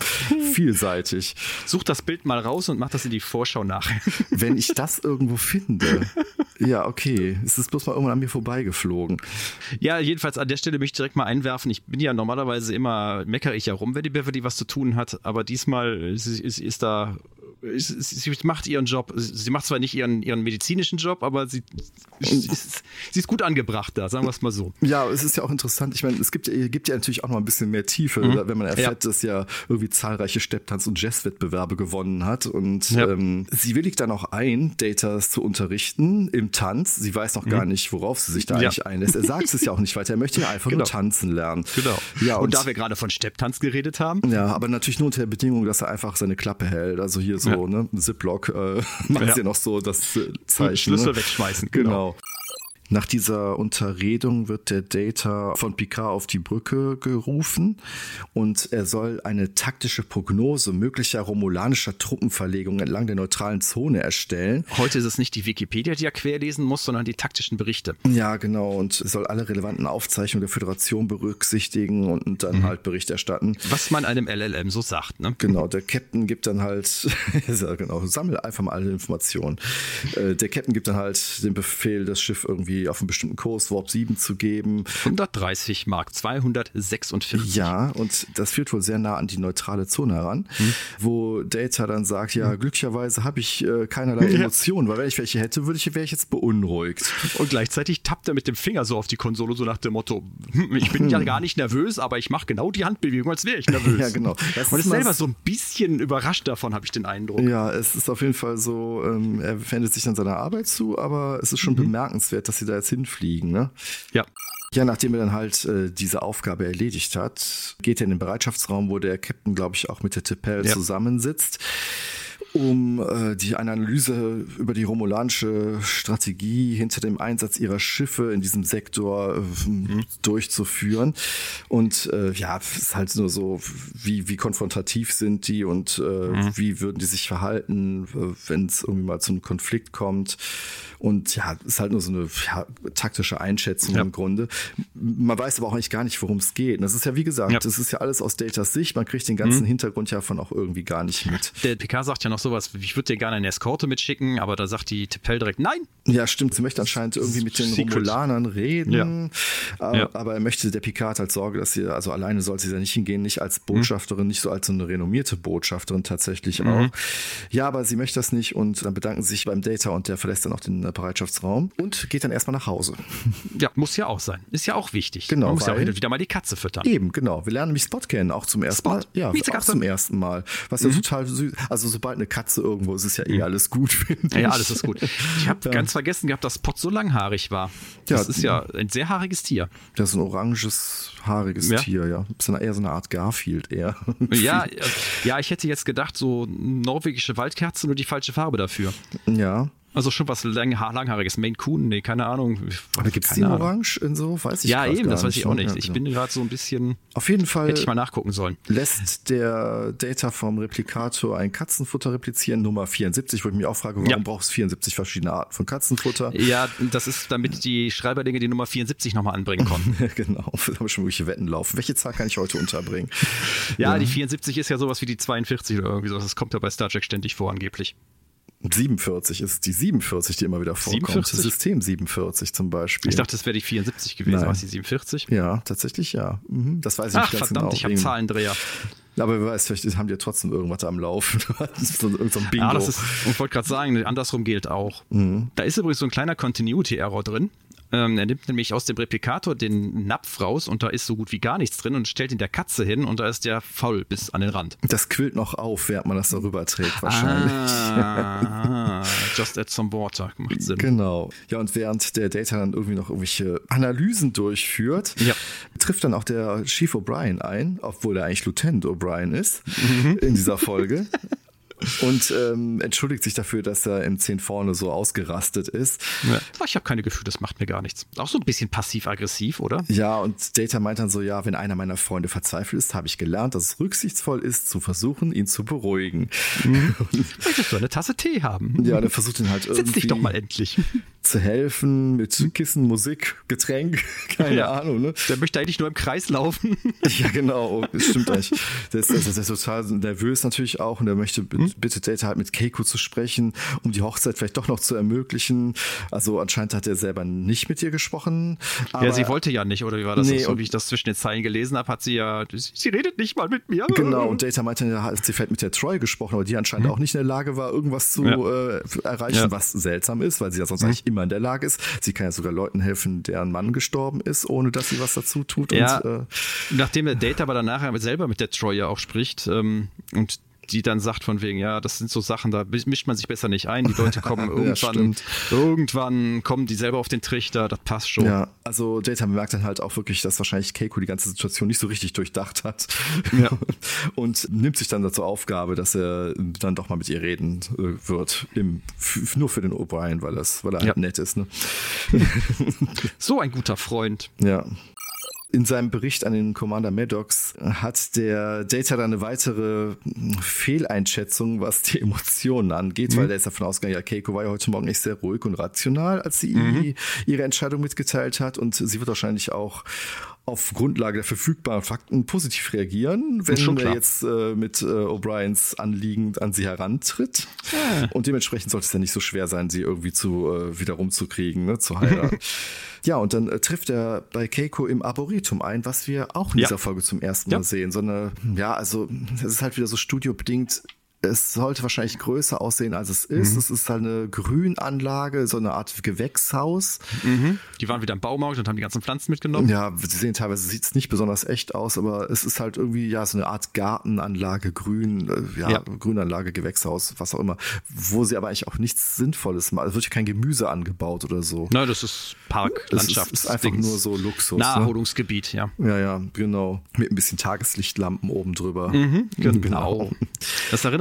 vielseitig. Such das Bild mal raus und mach das in die Vorschau nachher. Wenn ich das irgendwo finde. Ja, okay. Es ist bloß mal irgendwann an mir vorbeigeflogen. Ja, jedenfalls an der Stelle möchte ich direkt mal einwerfen. Ich bin ja normalerweise immer, meckere ich ja rum, wenn die Beverly was zu tun hat, aber diesmal ist, ist, ist da, ist, ist, sie macht ihren Job. Sie macht zwar nicht ihren, ihren medizinischen Job, aber sie, sie, ist, sie ist gut angebracht da, sagen wir es mal so. Ja, es ist ja auch interessant. Ich meine, es gibt, gibt ja natürlich auch noch ein bisschen mehr Tiefe, mhm. wenn man erfährt, ja. dass ja irgendwie zahlreiche Stepptanz- und Jazzwettbewerbe gewonnen hat. Und ja. ähm, sie willigt dann auch ein, Datas zu unterrichten im Tanz. Sie weiß noch mhm. gar nicht, worauf sie sich da ja. eigentlich einlässt. Er sagt es ja auch nicht weiter. Er möchte ja einfach genau. nur tanzen lernen. Genau. Ja, und, und da wir gerade von Stepptanz geredet haben. Ja, aber natürlich nur unter der Bedingung, dass er einfach seine Klappe hält. Also hier so, ja. ne, Ziplock, äh, macht ja. ja noch so das Zeichen. Schlüssel ne? wegschmeißen. Genau. genau. Nach dieser Unterredung wird der Data von Picard auf die Brücke gerufen und er soll eine taktische Prognose möglicher romulanischer Truppenverlegung entlang der neutralen Zone erstellen. Heute ist es nicht die Wikipedia, die er querlesen muss, sondern die taktischen Berichte. Ja, genau. Und soll alle relevanten Aufzeichnungen der Föderation berücksichtigen und dann mhm. halt Bericht erstatten. Was man einem L L M so sagt, ne? Genau, der Captain gibt dann halt, ja genau, sammle einfach mal alle Informationen. Der Captain gibt dann halt den Befehl, das Schiff irgendwie auf einen bestimmten Kurs, Warp sieben zu geben. hundertdreißig Mark zweihundertsechsundvierzig. Ja, und das führt wohl sehr nah an die neutrale Zone heran, hm. wo Data dann sagt, ja, glücklicherweise habe ich äh, keinerlei Emotionen, weil wenn ich welche hätte, würde ich, wäre ich jetzt beunruhigt. Und gleichzeitig tappt er mit dem Finger so auf die Konsole, so nach dem Motto, hm, ich bin hm. ja gar nicht nervös, aber ich mache genau die Handbewegung, als wäre ich nervös. Ja, genau. Das und ist selber so ein bisschen überrascht davon, habe ich den Eindruck. Ja, es ist auf jeden Fall so, ähm, er wendet sich dann seiner Arbeit zu, aber es ist schon mhm. bemerkenswert, dass sie da jetzt hinfliegen, ne? Ja. Ja, nachdem er dann halt äh, diese Aufgabe erledigt hat, geht er in den Bereitschaftsraum, wo der Captain, glaube ich, auch mit der T'Pel ja. zusammensitzt. um äh, die eine Analyse über die romulanische Strategie hinter dem Einsatz ihrer Schiffe in diesem Sektor äh, mhm. durchzuführen. Und äh, ja, es ist halt nur so, wie, wie konfrontativ sind die und äh, mhm. wie würden die sich verhalten, wenn es irgendwie mal zu einem Konflikt kommt. Und ja, ist halt nur so eine ja, taktische Einschätzung ja. im Grunde. Man weiß aber auch eigentlich gar nicht, worum es geht. Und das ist ja, wie gesagt, ja. das ist ja alles aus Datas Sicht. Man kriegt den ganzen mhm. Hintergrund ja von auch irgendwie gar nicht mit. Der Picard sagt ja noch sowas, ich würde dir gerne eine Eskorte mitschicken, aber da sagt die T'Pel direkt nein. Ja, stimmt. Sie möchte anscheinend irgendwie mit den Secret. Romulanern reden. Ja. Aber, ja. aber er möchte, der Picard halt Sorge, dass sie, also alleine sollte sie da nicht hingehen, nicht als Botschafterin, mhm. nicht so als so eine renommierte Botschafterin tatsächlich mhm. auch. Ja, aber sie möchte das nicht und dann bedanken sie sich beim Data und der verlässt dann auch den Bereitschaftsraum und geht dann erstmal nach Hause. Ja, muss ja auch sein. Ist ja auch wichtig. Genau. Man muss ja auch wieder mal die Katze füttern. Eben, genau. Wir lernen nämlich Spot kennen, auch zum ersten Spot. Mal. Ja, auch zum ersten Mal. Was ja mhm. total süß. Also sobald eine Katze irgendwo ist, ist ja eh alles gut, finde ich. Ja, alles ist gut. Ich habe ja. ganz vergessen gehabt, dass Spot so langhaarig war. Das ja, ist ja ein sehr haariges Tier. Das ist ein oranges, haariges ja. Tier, ja. Das ist eher so eine Art Garfield eher. Ja, ja, ich hätte jetzt gedacht, so norwegische Waldkerze, nur die falsche Farbe dafür. Ja. Also schon was lang, langhaariges. Maine Coon, nee, keine Ahnung. Aber gibt es die Orange in so? Weiß ich ja, eben, gar das weiß nicht. ich auch nicht. Ja, ich genau. bin gerade so ein bisschen. Auf jeden Fall. Hätte ich mal nachgucken sollen. Lässt der Data vom Replikator ein Katzenfutter replizieren, Nummer vierundsiebzig, wo ich mich auch frage, warum ja. brauchst du vierundsiebzig verschiedene Arten von Katzenfutter? Ja, das ist, damit die Schreiberlinge die Nummer vierundsiebzig nochmal anbringen konnten. Genau, da haben wir schon irgendwelche Wetten laufen. Welche Zahl kann ich heute unterbringen? Ja, ja, die vierundsiebzig ist ja sowas wie die zweiundvierzig oder irgendwie so. Das kommt ja bei Star Trek ständig vor, angeblich. siebenundvierzig ist die siebenundvierzig, die immer wieder vorkommt. siebenundvierzig? System siebenundvierzig zum Beispiel. Ich dachte, das wäre die vierundsiebzig gewesen. War es die siebenundvierzig? Ja, tatsächlich ja. Mhm, das weiß ich Ach, nicht ganz verdammt, genau. ich habe Zahlendreher. Aber wer weiß, vielleicht haben die ja trotzdem irgendwas am Laufen. so, so ein Bingo. Ja, das ist, ich wollte gerade sagen, andersrum gilt auch. Mhm. Da ist übrigens so ein kleiner Continuity-Error drin. Ähm, er nimmt nämlich aus dem Replikator den Napf raus und da ist so gut wie gar nichts drin und stellt ihn der Katze hin und da ist der faul bis an den Rand. Das quillt noch auf, während man das darüber trägt wahrscheinlich. Ah, just add some water. Macht Sinn. Genau. Ja, und während der Data dann irgendwie noch irgendwelche Analysen durchführt, ja. trifft dann auch der Chief O'Brien ein, obwohl er eigentlich Lieutenant O'Brien ist mhm. in dieser Folge. Und ähm, entschuldigt sich dafür, dass er im zehn vorne so ausgerastet ist. Ja. Ich habe keine Gefühle, das macht mir gar nichts. Auch so ein bisschen passiv-aggressiv, oder? Ja, und Data meint dann so, ja, wenn einer meiner Freunde verzweifelt ist, habe ich gelernt, dass es rücksichtsvoll ist, zu versuchen, ihn zu beruhigen. Mhm. Möchtest du eine Tasse Tee haben? Ja, der versucht ihn halt irgendwie... Setz dich doch mal endlich. ...zu helfen mit Kissen, Musik, Getränk, keine ja. Ahnung. Ne? Der möchte eigentlich nur im Kreis laufen. Ja, genau, das stimmt eigentlich. Der ist, der ist total nervös natürlich auch und der möchte... Mhm. bitte Data halt mit Keiko zu sprechen, um die Hochzeit vielleicht doch noch zu ermöglichen. Also anscheinend hat er selber nicht mit ihr gesprochen. Aber ja, sie wollte ja nicht, oder wie war das? Nee, so wie ich das zwischen den Zeilen gelesen habe, hat sie ja, sie redet nicht mal mit mir. Genau, und Data meinte, sie vielleicht mit der Troy gesprochen, aber die anscheinend mhm. auch nicht in der Lage war, irgendwas zu ja. äh, erreichen, ja. was seltsam ist, weil sie ja sonst mhm. eigentlich immer in der Lage ist. Sie kann ja sogar Leuten helfen, deren Mann gestorben ist, ohne dass sie was dazu tut. Ja, und, äh, nachdem der Data aber danach selber mit der Troy ja auch spricht ähm, und die dann sagt von wegen, ja, das sind so Sachen, da mischt man sich besser nicht ein. Die Leute kommen irgendwann, ja, irgendwann kommen die selber auf den Trichter, das passt schon. Ja, also Data bemerkt dann halt auch wirklich, dass wahrscheinlich Keiko die ganze Situation nicht so richtig durchdacht hat. Ja. Und nimmt sich dann zur Aufgabe, dass er dann doch mal mit ihr reden wird. Im, f- nur für den O'Brien, weil, das, weil er ja. halt nett ist. Ne? So ein guter Freund. Ja. In seinem Bericht an den Commander Maddox hat der Data dann eine weitere Fehleinschätzung, was die Emotionen angeht, mhm. weil der ist davon ausgegangen, ja, Keiko war ja heute Morgen nicht sehr ruhig und rational, als sie mhm. ihre Entscheidung mitgeteilt hat und sie wird wahrscheinlich auch auf Grundlage der verfügbaren Fakten positiv reagieren, wenn er jetzt äh, mit äh, O'Briens Anliegen an sie herantritt. Ja. Und dementsprechend sollte es ja nicht so schwer sein, sie irgendwie zu äh, wieder rumzukriegen, ne, zu heiraten. Ja, und dann äh, trifft er bei Keiko im Arboretum ein, was wir auch in ja. dieser Folge zum ersten Mal ja. sehen. Sondern, ja, also es ist halt wieder so studiobedingt. Es sollte wahrscheinlich größer aussehen, als es ist. Mhm. Es ist halt eine Grünanlage, so eine Art Gewächshaus. Mhm. Die waren wieder im Baumarkt und haben die ganzen Pflanzen mitgenommen. Ja, sie sehen teilweise, sieht es nicht besonders echt aus, aber es ist halt irgendwie ja so eine Art Gartenanlage, Grün, äh, ja, ja, Grünanlage, Gewächshaus, was auch immer, wo sie aber eigentlich auch nichts Sinnvolles machen. Es wird ja kein Gemüse angebaut oder so. Nein, das ist Park, Landschaft. Es ist, ist einfach Dings. Nur so Luxus. Naherholungsgebiet, ne? ja. Ja, ja, genau. Mit ein bisschen Tageslichtlampen oben drüber. Mhm, genau. Das erinnert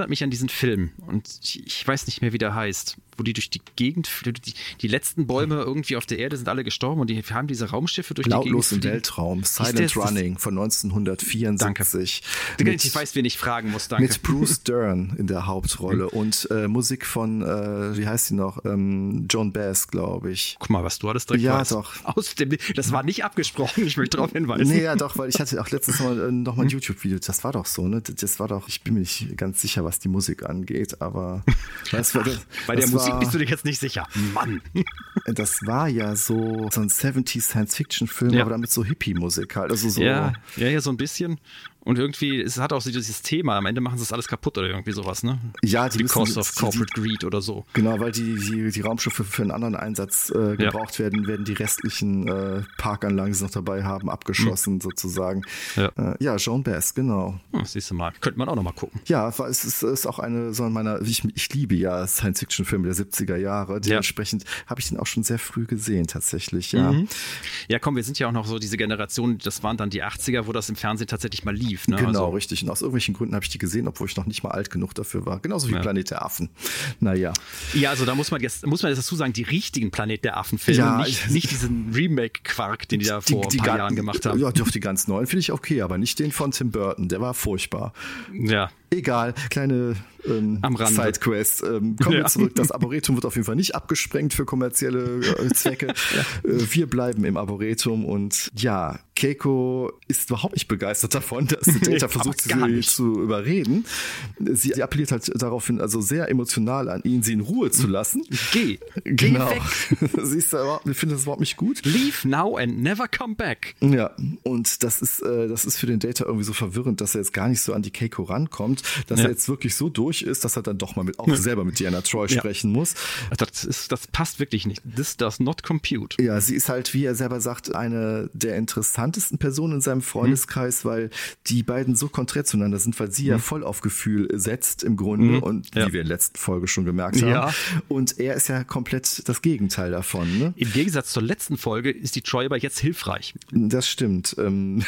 erinnert mich an diesen Film und ich, ich weiß nicht mehr, wie der heißt, wo die durch die Gegend, die, die letzten Bäume irgendwie auf der Erde sind alle gestorben und die haben diese Raumschiffe durch Lautlos die Gegend. Lautlos im Weltraum, Silent Running von neunzehnhundertvierundsiebzig. Danke. Mit, ich weiß, wen ich fragen muss, danke. Mit Bruce Dern in der Hauptrolle und äh, Musik von, äh, wie heißt sie noch, ähm, Joan Baez, glaube ich. Guck mal, was du hattest direkt Ja, weißt. doch. Aus dem, das war nicht abgesprochen, ich möchte darauf hinweisen. Nee, ja, doch, weil ich hatte auch letztens mal, äh, noch mal ein YouTube-Video, das war doch so, ne? Das war doch, ich bin mir nicht ganz sicher, was die Musik angeht, aber das war, das, bei der das Musik war, bist du dir jetzt nicht sicher. Mann. Das war ja so, so ein siebziger Science-Fiction-Film, Ja. aber damit so Hippie-Musik halt. Also so. Ja, ja, ja, so ein bisschen. Und irgendwie, es hat auch so dieses Thema, am Ende machen sie das alles kaputt oder irgendwie sowas, ne? Ja, die Because müssen, of corporate die, greed oder so. Genau, weil die, die, die Raumschiffe für einen anderen Einsatz äh, gebraucht ja. werden, werden die restlichen äh, Parkanlagen, die sie noch dabei haben, abgeschossen mhm. sozusagen. Ja, äh, ja Joan Baez, genau. Hm, siehst du mal, könnte man auch noch mal gucken. Ja, es ist, es ist auch eine so meiner, ich, ich liebe ja Science-Fiction-Filme der siebziger Jahre, dementsprechend ja. habe ich den auch schon sehr früh gesehen tatsächlich, ja. Mhm. Ja, komm, wir sind ja auch noch so diese Generation, das waren dann die achtziger, wo das im Fernsehen tatsächlich mal lief, ne? Genau, also, richtig. Und aus irgendwelchen Gründen habe ich die gesehen, obwohl ich noch nicht mal alt genug dafür war. Genauso wie ja. Planet der Affen. Naja. Ja, also da muss man jetzt, muss man jetzt dazu sagen, die richtigen Planet der Affen-Filme, ja, nicht, nicht diesen Remake-Quark, den die da vor die, die ein paar Jahren gemacht haben. Ja, doch, die ganz neuen finde ich okay, aber nicht den von Tim Burton, der war furchtbar. Ja. Egal, kleine ähm, Sidequest. Ähm, kommen ja. wir zurück. Das Arboretum wird auf jeden Fall nicht abgesprengt für kommerzielle äh, Zwecke. ja. äh, wir bleiben im Arboretum und ja, Keiko ist überhaupt nicht begeistert davon, dass Data versucht, sie zu überreden. Sie, sie appelliert halt daraufhin, also sehr emotional an ihn, sie in Ruhe zu lassen. Geh. Genau. Geh weg. Sie ist da, wir finden das überhaupt nicht gut. Leave now and never come back. Ja, und das ist, äh, das ist für den Data irgendwie so verwirrend, dass er jetzt gar nicht so an die Keiko rankommt, dass ja. er jetzt wirklich so durch ist, dass er dann doch mal mit, auch selber mit Deanna Troi ja. sprechen muss. Das, ist, das passt wirklich nicht. This does not compute. Ja, sie ist halt, wie er selber sagt, eine der interessantesten Personen in seinem Freundeskreis, hm. weil die beiden so konträr zueinander sind, weil sie hm. ja voll auf Gefühl setzt im Grunde hm. und ja. wie wir in der letzten Folge schon gemerkt haben. Ja. Und er ist ja komplett das Gegenteil davon. Ne? Im Gegensatz zur letzten Folge ist die Troi aber jetzt hilfreich. Das stimmt. Ähm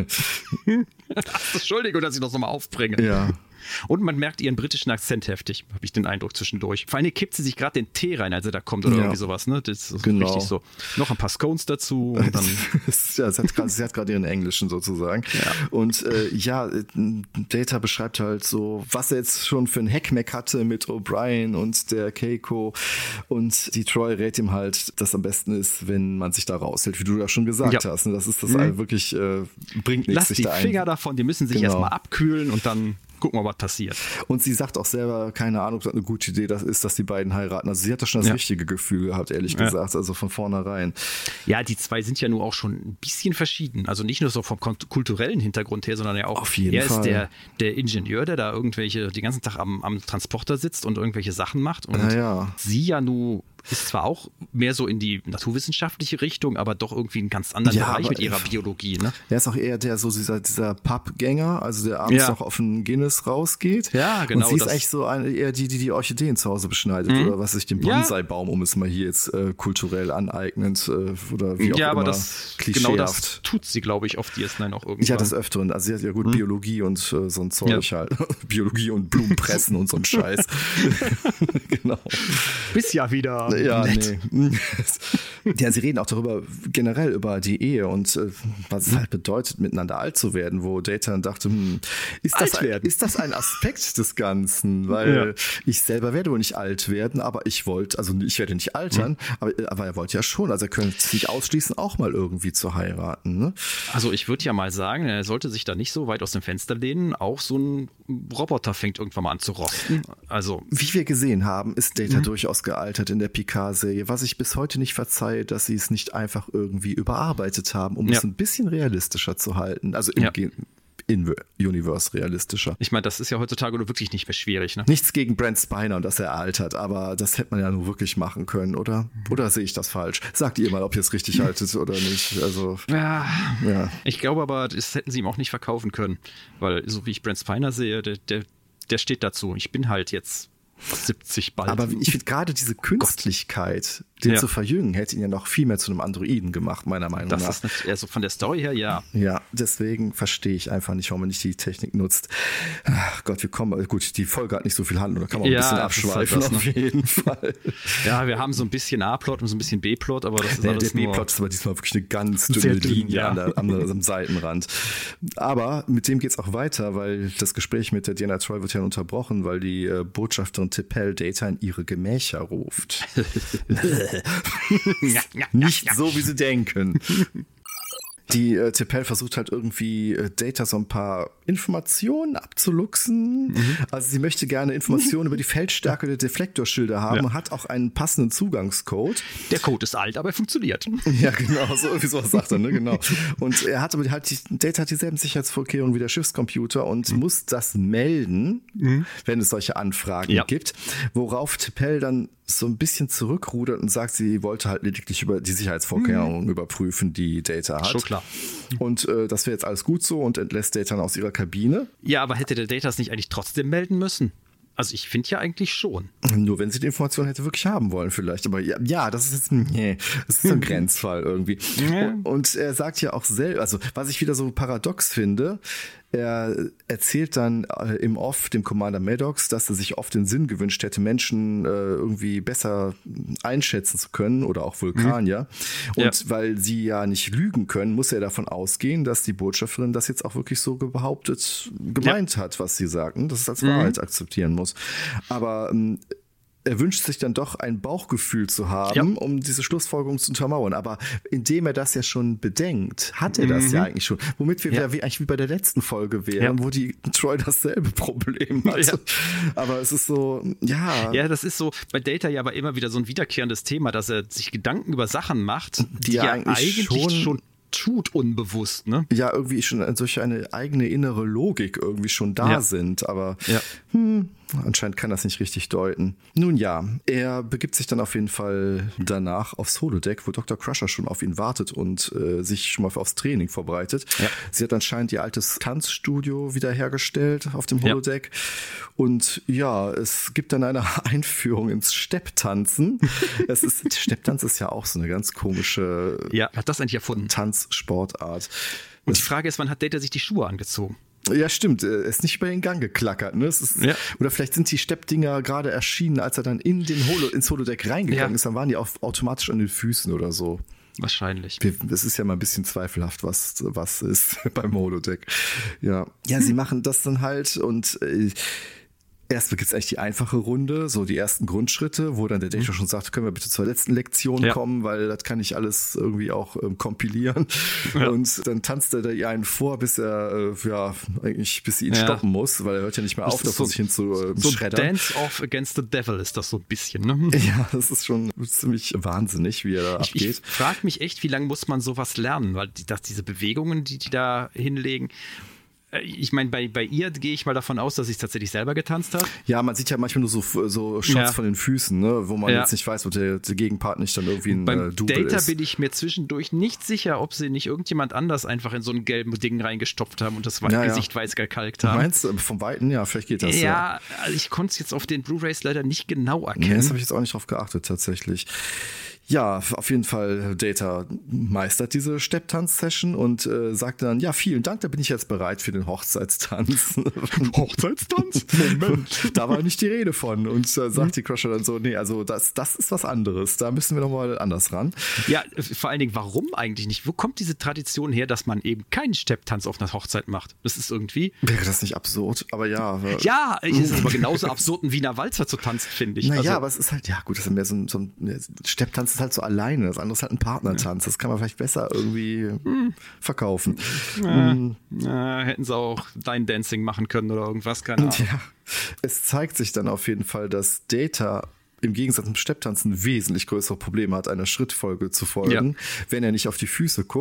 Entschuldigung, dass ich das nochmal aufbringe. Ja. Und man merkt ihren britischen Akzent heftig, habe ich den Eindruck zwischendurch. Vor allem kippt sie sich gerade den Tee rein, als er da kommt oder ja. irgendwie sowas. Ne? Das ist genau. richtig so. Noch ein paar Scones dazu. Und dann ja, sie hat gerade ihren Englischen sozusagen. Ja. Und äh, ja, Data beschreibt halt so, was er jetzt schon für ein Heckmeck hatte mit O'Brien und der Keiko. Und die Troi rät ihm halt, dass am besten ist, wenn man sich da raushält, wie du ja schon gesagt ja. hast. Ne? Das ist das mhm. wirklich, äh, bringt nichts. Lass sich die da Finger ein. davon, die müssen sich genau. erstmal abkühlen und dann gucken wir, was passiert. Und sie sagt auch selber, keine Ahnung, ob das eine gute Idee das ist, dass die beiden heiraten. Also sie hat da schon das ja. richtige Gefühl gehabt, ehrlich ja. gesagt, also von vornherein. Ja, die zwei sind ja nur auch schon ein bisschen verschieden. Also nicht nur so vom kulturellen Hintergrund her, sondern ja auch, auf jeden er Fall. ist der, der Ingenieur, der da irgendwelche, den ganzen Tag am, am Transporter sitzt und irgendwelche Sachen macht. Und ja, ja. sie ja nur ist zwar auch mehr so in die naturwissenschaftliche Richtung, aber doch irgendwie einen ganz anderen ja, Bereich mit ihrer Biologie. Ne? Er ist auch eher der so dieser, dieser Pubgänger, also der abends ja. noch auf den Guinness rausgeht. Ja, genau. Und sie ist eigentlich so eine, eher die, die die Orchideen zu Hause beschneidet mhm. oder was sich den Bonsai-Baum, um es mal hier jetzt äh, kulturell aneignend äh, oder wie auch ja, immer aber das, klischeehaft. Genau das tut sie, glaube ich, auf D S neun auch irgendwann. Ja, des Öfteren. Also sie hat ja gut mhm. Biologie und äh, so ein Zeug ja. halt. Biologie und Blumenpressen und so ein Scheiß. Genau. Bis ja wieder ja, nett. Nee. Ja, sie reden auch darüber, generell über die Ehe und äh, was es halt bedeutet, miteinander alt zu werden, wo Data dann dachte, hm, ist, das ein, ist das ein Aspekt des Ganzen? Weil ja. ich selber werde wohl nicht alt werden, aber ich wollte, also ich werde nicht altern, mhm. aber, aber er wollte ja schon, also er könnte sich ausschließen, auch mal irgendwie zu heiraten. Ne? Also ich würde ja mal sagen, er sollte sich da nicht so weit aus dem Fenster lehnen, auch so ein Roboter fängt irgendwann mal an zu rosten. Also wie wir gesehen haben, ist Data mhm. durchaus gealtert in der Picard-Serie, was ich bis heute nicht verzeihe, dass sie es nicht einfach irgendwie überarbeitet haben, um ja. es ein bisschen realistischer zu halten. Also im ja. In-Universe realistischer. Ich meine, das ist ja heutzutage nur wirklich nicht mehr schwierig. Ne? Nichts gegen Brent Spiner und dass er altert, aber das hätte man ja nur wirklich machen können, oder? Oder sehe ich das falsch? Sagt ihr mal, ob ihr es richtig haltet oder nicht. Also, ja, ja. Ich glaube aber, das hätten sie ihm auch nicht verkaufen können, weil so wie ich Brent Spiner sehe, der, der, der steht dazu. Ich bin halt jetzt siebzig bald. Aber ich finde gerade diese Künstlichkeit, den Ja. zu verjüngen, hätte ihn ja noch viel mehr zu einem Androiden gemacht, meiner Meinung Das nach. ist nicht, also von der Story her, ja. Ja, deswegen verstehe ich einfach nicht, warum man nicht die Technik nutzt. Ach Gott, wir kommen, gut, die Folge hat nicht so viel Handlung, da kann man auch ein Ja, bisschen das ist halt abschweifen, das, ne? auf jeden Fall. Ja, wir haben so ein bisschen A-Plot und so ein bisschen B-Plot, aber das ist Der, alles der nur... B-Plot ist aber diesmal wirklich eine ganz Sehr dünne dünn, Linie ja. an der, am, am Seitenrand. Aber mit dem geht's auch weiter, weil das Gespräch mit der Deanna Troi wird ja unterbrochen, weil die äh, Botschafterin T'Pel Data in ihre Gemächer ruft. Nicht so, wie sie denken. Die äh, T'Pel versucht halt irgendwie äh, Data so ein paar Informationen abzuluxen. Mhm. Also sie möchte gerne Informationen über die Feldstärke der Deflektorschilder haben, Ja. hat auch einen passenden Zugangscode. Der Code ist alt, aber er funktioniert. Ja, genau, so irgendwie sowas sagt er, ne, genau. Und er hat aber halt, die, Data hat dieselben Sicherheitsvorkehrungen wie der Schiffscomputer und mhm. muss das melden, mhm. wenn es solche Anfragen Ja. gibt, worauf T'Pel dann so ein bisschen zurückrudert und sagt, sie wollte halt lediglich über die Sicherheitsvorkehrungen mhm. überprüfen, die Data hat. Schon klar. Und äh, das wäre jetzt alles gut so und entlässt Data dann aus ihrer Kabine. Ja, aber hätte der Data es nicht eigentlich trotzdem melden müssen? Also ich finde ja eigentlich schon. Nur wenn sie die Information hätte wirklich haben wollen vielleicht. Aber ja, ja das ist jetzt ein, nee, das ist so ein Grenzfall irgendwie. Und, und er sagt ja auch selber, also was ich wieder so paradox finde, er erzählt dann äh, im Off dem Commander Maddox, dass er sich oft den Sinn gewünscht hätte, Menschen äh, irgendwie besser einschätzen zu können oder auch Vulkanier. Mhm. Und ja. weil sie ja nicht lügen können, muss er davon ausgehen, dass die Botschafterin das jetzt auch wirklich so behauptet, gemeint ja. hat, was sie sagten, dass es als Wahrheit mhm. akzeptieren muss. Aber ähm, er wünscht sich dann doch ein Bauchgefühl zu haben, ja. um diese Schlussfolgerung zu untermauern. Aber indem er das ja schon bedenkt, hat er das mhm. ja eigentlich schon. Womit wir ja. wieder wie, eigentlich wie bei der letzten Folge wären, ja. wo die Troi dasselbe Problem hatte. Ja. Aber es ist so, ja. Ja, das ist so bei Data ja aber immer wieder so ein wiederkehrendes Thema, dass er sich Gedanken über Sachen macht, die, die er eigentlich, eigentlich schon, schon tut unbewusst, ne? Ja, irgendwie schon solche eine eigene innere Logik irgendwie schon da ja. sind. Aber ja. hm, anscheinend kann das nicht richtig deuten. Nun ja, er begibt sich dann auf jeden Fall danach aufs Holodeck, wo Doktor Crusher schon auf ihn wartet und äh, sich schon mal aufs Training vorbereitet. Ja. Sie hat anscheinend ihr altes Tanzstudio wiederhergestellt auf dem Holodeck. Ja. Und ja, es gibt dann eine Einführung ins Stepptanzen. Es ist, Stepptanz ist ja auch so eine ganz komische ja, hat das eigentlich erfunden? Tanzsportart. Und die Frage ist, wann hat Data sich die Schuhe angezogen? Ja, stimmt. Er ist nicht über den Gang geklackert. Ne? Es ist, ja. Oder vielleicht sind die Steppdinger gerade erschienen, als er dann in den Holo, ins Holodeck reingegangen ja. ist. Dann waren die auch automatisch an den Füßen oder so. Wahrscheinlich. Es ist ja mal ein bisschen zweifelhaft, was, was ist beim Holodeck. Ja, ja, sie machen das dann halt und äh, erst gibt es eigentlich die einfache Runde, so die ersten Grundschritte, wo dann der Data schon sagt, können wir bitte zur letzten Lektion ja. kommen, weil das kann ich alles irgendwie auch ähm, kompilieren. Ja. Und dann tanzt er da ihr einen vor, bis er, äh, ja, eigentlich, bis sie ihn ja. stoppen muss, weil er hört ja nicht mehr auf, da vor sich hin zu äh, so schreddern. Dance off against the devil ist das so ein bisschen, ne? Ja, das ist schon ziemlich wahnsinnig, wie er da ich, abgeht. Ich frage mich echt, wie lange muss man sowas lernen, weil die, dass diese Bewegungen, die die da hinlegen, ich meine, bei, bei ihr gehe ich mal davon aus, dass sie es tatsächlich selber getanzt hat. Ja, man sieht ja manchmal nur so, so Shots ja. von den Füßen, ne, wo man ja. jetzt nicht weiß, ob der, der Gegenpart nicht dann irgendwie ein Beim äh, Double Data ist. bin ich mir zwischendurch nicht sicher, ob sie nicht irgendjemand anders einfach in so ein gelben Ding reingestopft haben und das ja, Gesicht ja. weiß gekalkt haben. Meinst du, vom Weiten, ja, vielleicht geht das. Ja, ja. Also ich konnte es jetzt auf den Blu-rays leider nicht genau erkennen. Nee, das habe ich jetzt auch nicht drauf geachtet, tatsächlich. Ja, auf jeden Fall, Data meistert diese Stepptanz-Session und äh, sagt dann, ja, vielen Dank, da bin ich jetzt bereit für den Hochzeitstanz. Hochzeitstanz? Moment. Da war nicht die Rede von. Und äh, sagt die Crusher dann so, nee, also das, das ist was anderes, da müssen wir nochmal anders ran. Ja, vor allen Dingen, warum eigentlich nicht? Wo kommt diese Tradition her, dass man eben keinen Stepptanz auf einer Hochzeit macht? Das ist irgendwie... Wäre das nicht absurd? Aber ja. Aber ja, es ist aber genauso absurd, ein Wiener Walzer zu tanzen, finde ich. Naja, also, aber es ist halt, ja gut, das ist mehr so ein, so ein Stepptanz ist halt so alleine, das andere ist halt ein Partnertanz. Das kann man vielleicht besser irgendwie hm. verkaufen. Ja, hm. ja, hätten sie auch Line Dancing machen können oder irgendwas, keine Ahnung. Ja. Es zeigt sich dann auf jeden Fall, dass Data im Gegensatz zum Stepptanzen wesentlich größere Probleme hat, einer Schrittfolge zu folgen, ja. wenn er nicht auf die Füße guckt.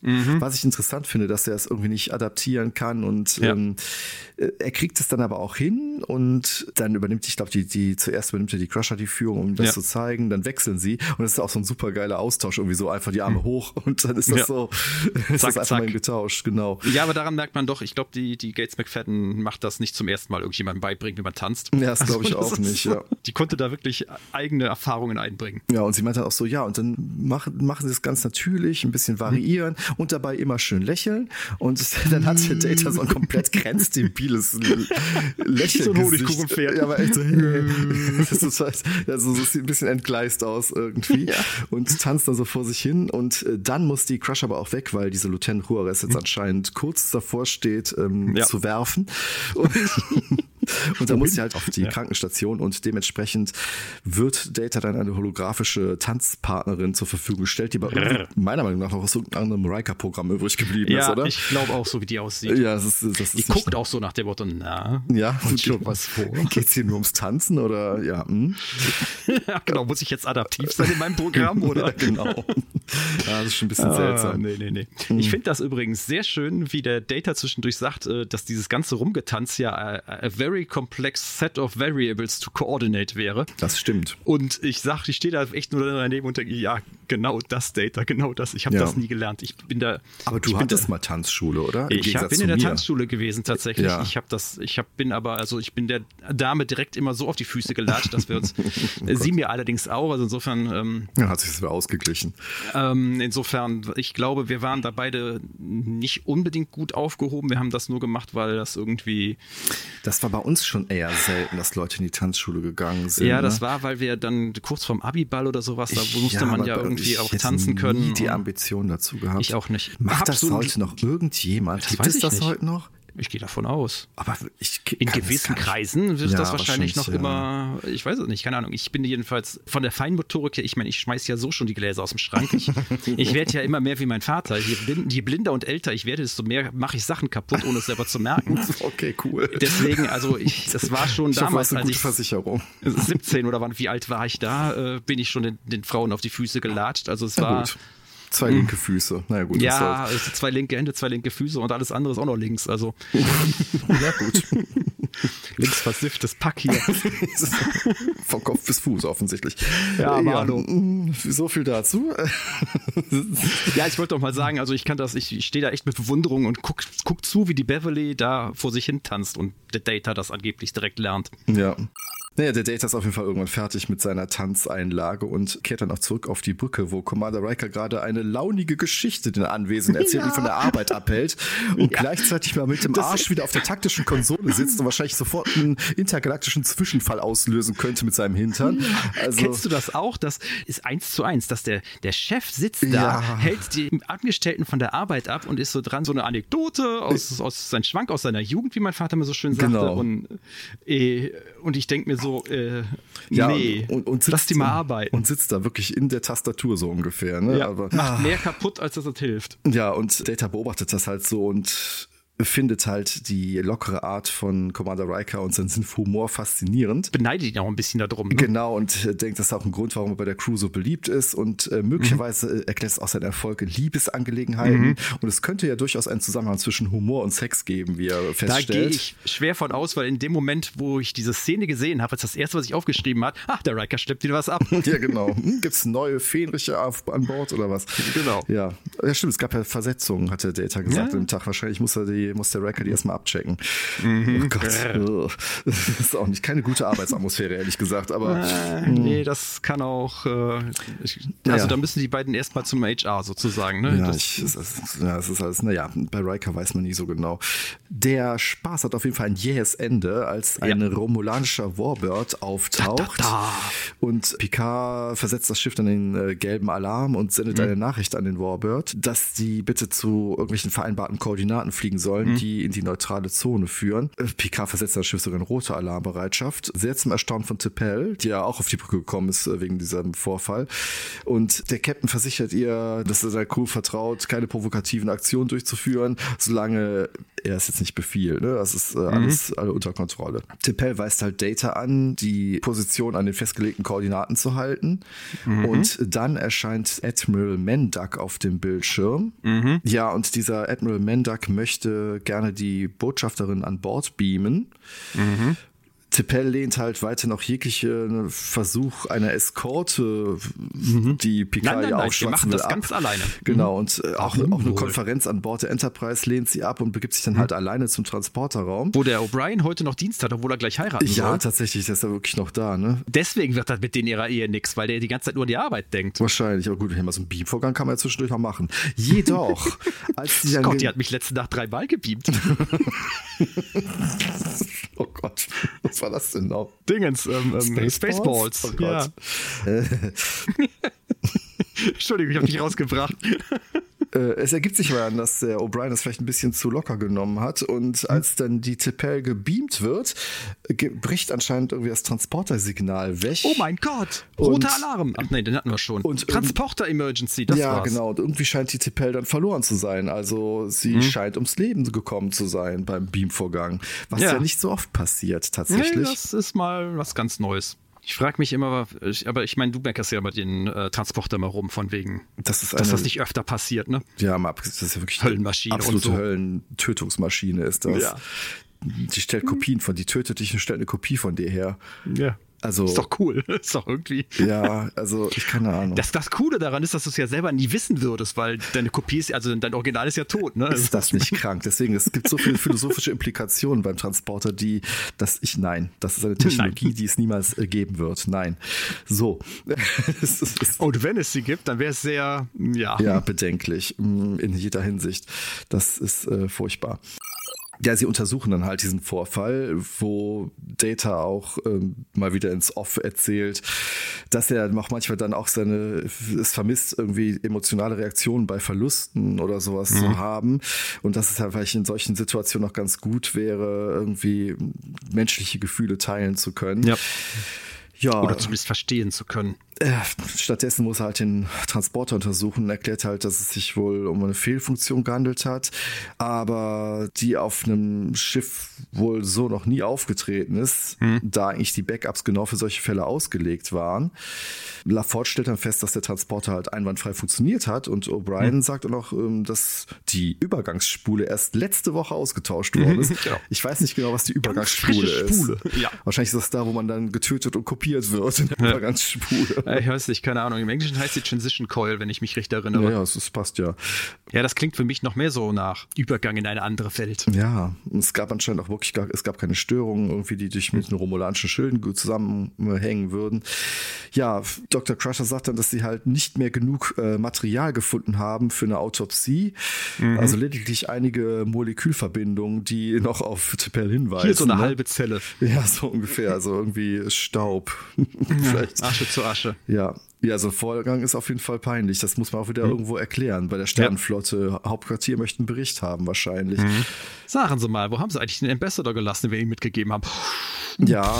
Mhm. Was ich interessant finde, dass er es irgendwie nicht adaptieren kann und ja. ähm, er kriegt es dann aber auch hin und dann übernimmt, ich glaube, die, die zuerst übernimmt er die Crusher die Führung, um das ja. zu zeigen, dann wechseln sie und es ist auch so ein super geiler Austausch, irgendwie so einfach die Arme mhm. hoch und dann ist das ja. so, ist zack, das einfach mal getauscht, genau. Ja, aber daran merkt man doch, ich glaube, die, die Gates McFadden macht das nicht zum ersten Mal irgendjemandem beibringen, wie man tanzt. Ja, das glaube ich also, auch nicht, ja. Die konnte da wirklich eigene Erfahrungen einbringen. Ja, und sie meinte auch so, ja, und dann machen, machen sie es ganz natürlich, ein bisschen variieren mhm. und dabei immer schön lächeln und dann hat der Data so ein komplett grenzdebiles Lächeln. So ein Honigkuchenpferd. Ja, aber echt so, das ist halt, also das sieht ein bisschen entgleist aus irgendwie ja. und tanzt da so vor sich hin und dann muss die Crush aber auch weg, weil diese Lieutenant Juarez jetzt anscheinend kurz davor steht, ähm, ja. zu werfen und Und da muss sie halt auf die ja. Krankenstation und dementsprechend wird Data dann eine holographische Tanzpartnerin zur Verfügung gestellt, die bei meiner Meinung nach noch aus irgendeinem Riker-Programm übrig geblieben ja, ist, oder? Ich glaube auch so, wie die aussieht. Ja, das ist, das ist die guckt auch so nach dem Motto, na, ja, kommt schon was vor. Geht's hier nur ums Tanzen oder ja? Hm? ja genau, muss ich jetzt adaptiv sein in meinem Programm, oder? Ja, genau. Ja, das ist schon ein bisschen ah, seltsam. Nee, nee, nee. Hm. Ich finde das übrigens sehr schön, wie der Data zwischendurch sagt, dass dieses ganze Rumgetanz ja a, a very complex set of variables to coordinate wäre. Das stimmt. Und ich sag, ich stehe da echt nur daneben und denke, ja, genau das Data, genau das. Ich habe ja. das nie gelernt. Ich bin da. Aber du ich hattest bin da, mal Tanzschule, oder? Im ich hab, bin in der mir. Tanzschule gewesen tatsächlich. Ja. Ich habe das, ich hab, bin aber, also ich bin der Dame direkt immer so auf die Füße gelatscht, dass wir uns, oh sie mir allerdings auch, also insofern. Ähm, ja, hat sich das wieder ausgeglichen. Ähm, insofern, ich glaube, wir waren da beide nicht unbedingt gut aufgehoben. Wir haben das nur gemacht, weil das irgendwie. Das war bei uns schon eher selten, dass Leute in die Tanzschule gegangen sind. Ja, das ne? war, weil wir dann kurz vorm Abiball oder sowas, da musste ja, man ja irgendwie auch tanzen können. Ich nie die Ambition dazu gehabt. Ich auch nicht. Macht das heute noch irgendjemand? Gibt es das nicht. heute noch? Ich gehe davon aus. Aber ich in gewissen Kreisen wird ja, das wahrscheinlich noch ja. immer, ich weiß es nicht, keine Ahnung. Ich bin jedenfalls von der Feinmotorik her, ich meine, ich schmeiß ja so schon die Gläser aus dem Schrank. Ich, ich werde ja immer mehr wie mein Vater. Je, blind, je blinder und älter ich werde, desto mehr mache ich Sachen kaputt, ohne es selber zu merken. Okay, cool. Deswegen, also ich, das war schon ich damals, hoffe, eine gute als ich Versicherung. siebzehn oder wann, wie alt war ich da, äh, bin ich schon den, den Frauen auf die Füße gelatscht. Also es war... Gut. Zwei linke Füße. Naja, gut. Ja, also zwei linke Hände, zwei linke Füße und alles andere ist auch noch links. Also. Ja, gut. Links versifftes Pack hier. Von Kopf bis Fuß offensichtlich. Ja, aber ja, hallo. So viel dazu. Ja, ich wollte doch mal sagen, also ich kann das, ich, ich stehe da echt mit Bewunderung und guck, guck zu, wie die Beverly da vor sich hin tanzt und der Data das angeblich direkt lernt. Ja. Naja, der Data ist auf jeden Fall irgendwann fertig mit seiner Tanzeinlage und kehrt dann auch zurück auf die Brücke, wo Commander Riker gerade eine launige Geschichte den Anwesenden erzählt, ja. die von der Arbeit abhält und ja. gleichzeitig mal mit dem das Arsch wieder auf der taktischen Konsole sitzt und wahrscheinlich sofort einen intergalaktischen Zwischenfall auslösen könnte mit seinem Hintern. Also, kennst du das auch? Das ist eins zu eins, dass der, der Chef sitzt da, ja. hält die Angestellten von der Arbeit ab und ist so dran, so eine Anekdote aus, aus seinem Schwank aus seiner Jugend, wie mein Vater mir so schön sagte. Genau. Und, äh, und ich denke mir so, äh, ja, nee, und, und lass die mal arbeiten. Und sitzt da wirklich in der Tastatur so ungefähr. Ne? Ja, aber, macht mehr kaputt, als dass es hilft. Ja, und Data beobachtet das halt so und findet halt die lockere Art von Commander Riker und seinen Sinn für Humor faszinierend. Beneidet ihn auch ein bisschen darum. Ne? Genau, und äh, denkt, das ist auch ein Grund, warum er bei der Crew so beliebt ist und äh, möglicherweise mhm. erklärt es auch seinen Erfolg in Liebesangelegenheiten mhm. und es könnte ja durchaus einen Zusammenhang zwischen Humor und Sex geben, wie er feststellt. Da gehe ich schwer von aus, weil in dem Moment, wo ich diese Szene gesehen habe, als das erste, was ich aufgeschrieben habe, ach, der Riker schleppt wieder was ab. Ja, genau. Hm, gibt es neue Fähnriche auf, an Bord oder was? Genau. Ja. Ja, stimmt, es gab ja Versetzungen, hat der Data gesagt, ja. am Tag. Wahrscheinlich muss, er die, muss der Riker die erstmal abchecken. Mhm. Oh Gott. Das ist auch nicht keine gute Arbeitsatmosphäre, ehrlich gesagt. Aber äh, nee, das kann auch. Äh, ich, also ja. da müssen die beiden erstmal zum H R sozusagen. Ne? Ja, das, ich, es, ist, ja, es ist alles. Naja, bei Riker weiß man nie so genau. Der Spaß hat auf jeden Fall ein jähes Ende, als ein ja. romulanischer Warbird auftaucht da, da, da. und Picard versetzt das Schiff dann in den äh, gelben Alarm und sendet mhm. eine Nachricht an den Warbird, dass die bitte zu irgendwelchen vereinbarten Koordinaten fliegen sollen. sollen, mhm. die in die neutrale Zone führen. Picard versetzt das Schiff sogar in rote Alarmbereitschaft. Sehr zum Erstaunen von T'Pel, die ja auch auf die Brücke gekommen ist wegen diesem Vorfall. Und der Captain versichert ihr, dass er seiner Crew vertraut, keine provokativen Aktionen durchzuführen, solange er es jetzt nicht befiehlt. Ne? Das ist äh, alles mhm. alle unter Kontrolle. T'Pel weist halt Data an, die Position an den festgelegten Koordinaten zu halten. Mhm. Und dann erscheint Admiral Mendak auf dem Bildschirm. Mhm. Ja, und dieser Admiral Mendak möchte gerne die Botschafterin an Bord beamen. Mhm. T'Pel lehnt halt weiter noch jegliche Versuch einer Eskorte, mhm. die Picard nein, nein, ja nein, aufschwatzen will, das ab. ganz alleine. Genau, und äh, auch, auch eine Konferenz an Bord der Enterprise lehnt sie ab und begibt sich dann mhm. halt alleine zum Transporterraum. Wo der O'Brien heute noch Dienst hat, obwohl er gleich heiraten ja, soll. Ja, tatsächlich, der ist ja wirklich noch da, ne? Deswegen wird das mit denen ihrer Ehe nix, weil der die ganze Zeit nur an die Arbeit denkt. Wahrscheinlich, aber gut, so einen Beamvorgang kann man ja zwischendurch mal machen. Jedoch, als die dann Gott, die hat mich letzte Nacht dreimal gebeamt. Oh Gott, was war das denn noch? Dingens, ähm, ähm, Spaceballs. Spaceballs. Oh Gott. Ja. Entschuldigung, ich habe dich rausgebracht. Es ergibt sich mal an, dass der O'Brien das vielleicht ein bisschen zu locker genommen hat und als dann die T'Pel gebeamt wird, ge- bricht anscheinend irgendwie das Transportersignal weg. Oh mein Gott, roter Alarm. Ach nee, den hatten wir schon. Und Transporter-Emergency, das ja, war's. Ja, genau. Und irgendwie scheint die T'Pel dann verloren zu sein. Also sie mhm. scheint ums Leben gekommen zu sein beim Beamvorgang, was ja, ja nicht so oft passiert tatsächlich. Nee, das ist mal was ganz Neues. Ich frage mich immer, aber ich meine, du meckerst ja bei den äh, Transporter mal rum, von wegen, das ist dass eine, das nicht öfter passiert, ne? Ja, mal abgesehen, das ist ja wirklich Höllenmaschine eine absolute und so. Höllentötungsmaschine ist das. Ja. Die stellt Kopien von, die tötet dich und stellt eine Kopie von dir her. Ja. Also, ist doch cool. Ist doch irgendwie. Ja, also ich keine Ahnung. Das, das Coole daran ist, dass du es ja selber nie wissen würdest, weil deine Kopie ist, also dein Original ist ja tot, ne? Ist das nicht krank? Deswegen, es gibt so viele philosophische Implikationen beim Transporter, die, dass ich, nein, das ist eine Technologie, nein. die es niemals äh, geben wird. Nein. So. Und wenn es sie gibt, dann wäre es sehr, ja. Ja, bedenklich. In jeder Hinsicht. Das ist äh, furchtbar. Ja, sie untersuchen dann halt diesen Vorfall, wo Data auch ähm, mal wieder ins Off erzählt, dass er auch manchmal dann auch seine, es vermisst, irgendwie emotionale Reaktionen bei Verlusten oder sowas mhm. zu haben und dass es halt vielleicht in solchen Situationen auch ganz gut wäre, irgendwie menschliche Gefühle teilen zu können. Ja. Ja. Oder zumindest verstehen zu können. Stattdessen muss er halt den Transporter untersuchen und erklärt halt, dass es sich wohl um eine Fehlfunktion gehandelt hat, aber die auf einem Schiff wohl so noch nie aufgetreten ist, hm. da eigentlich die Backups genau für solche Fälle ausgelegt waren. LaForge stellt dann fest, dass der Transporter halt einwandfrei funktioniert hat und O'Brien hm. sagt dann auch, dass die Übergangsspule erst letzte Woche ausgetauscht worden ist. Genau. Ich weiß nicht genau, was die Übergangsspule ist. Spule. Ja. Wahrscheinlich ist das da, wo man dann getötet und kopiert wird in der ja. Übergangsspule. Ich weiß nicht, keine Ahnung. Im Englischen heißt die Transition Coil, wenn ich mich recht erinnere. Ja, ja, das passt ja. Ja, das klingt für mich noch mehr so nach Übergang in eine andere Welt. Ja, es gab anscheinend auch wirklich gar, es gab keine Störungen, irgendwie, die durch mit den romulanischen Schilden gut zusammenhängen würden. Ja, Doktor Crusher sagt dann, dass sie halt nicht mehr genug äh, Material gefunden haben für eine Autopsie. Mhm. Also lediglich einige Molekülverbindungen, die noch auf T'Pel hinweisen. Hier so eine ne? halbe Zelle. Ja, so ungefähr. Also irgendwie Staub. Vielleicht. Asche zu Asche. Ja. Ja, so ein Vorgang ist auf jeden Fall peinlich. Das muss man auch wieder mhm. irgendwo erklären. Bei der Sternenflotte ja. Hauptquartier möchten einen Bericht haben wahrscheinlich. Mhm. Sagen Sie mal, wo haben Sie eigentlich den Ambassador gelassen, den wir Ihnen mitgegeben haben? Ja.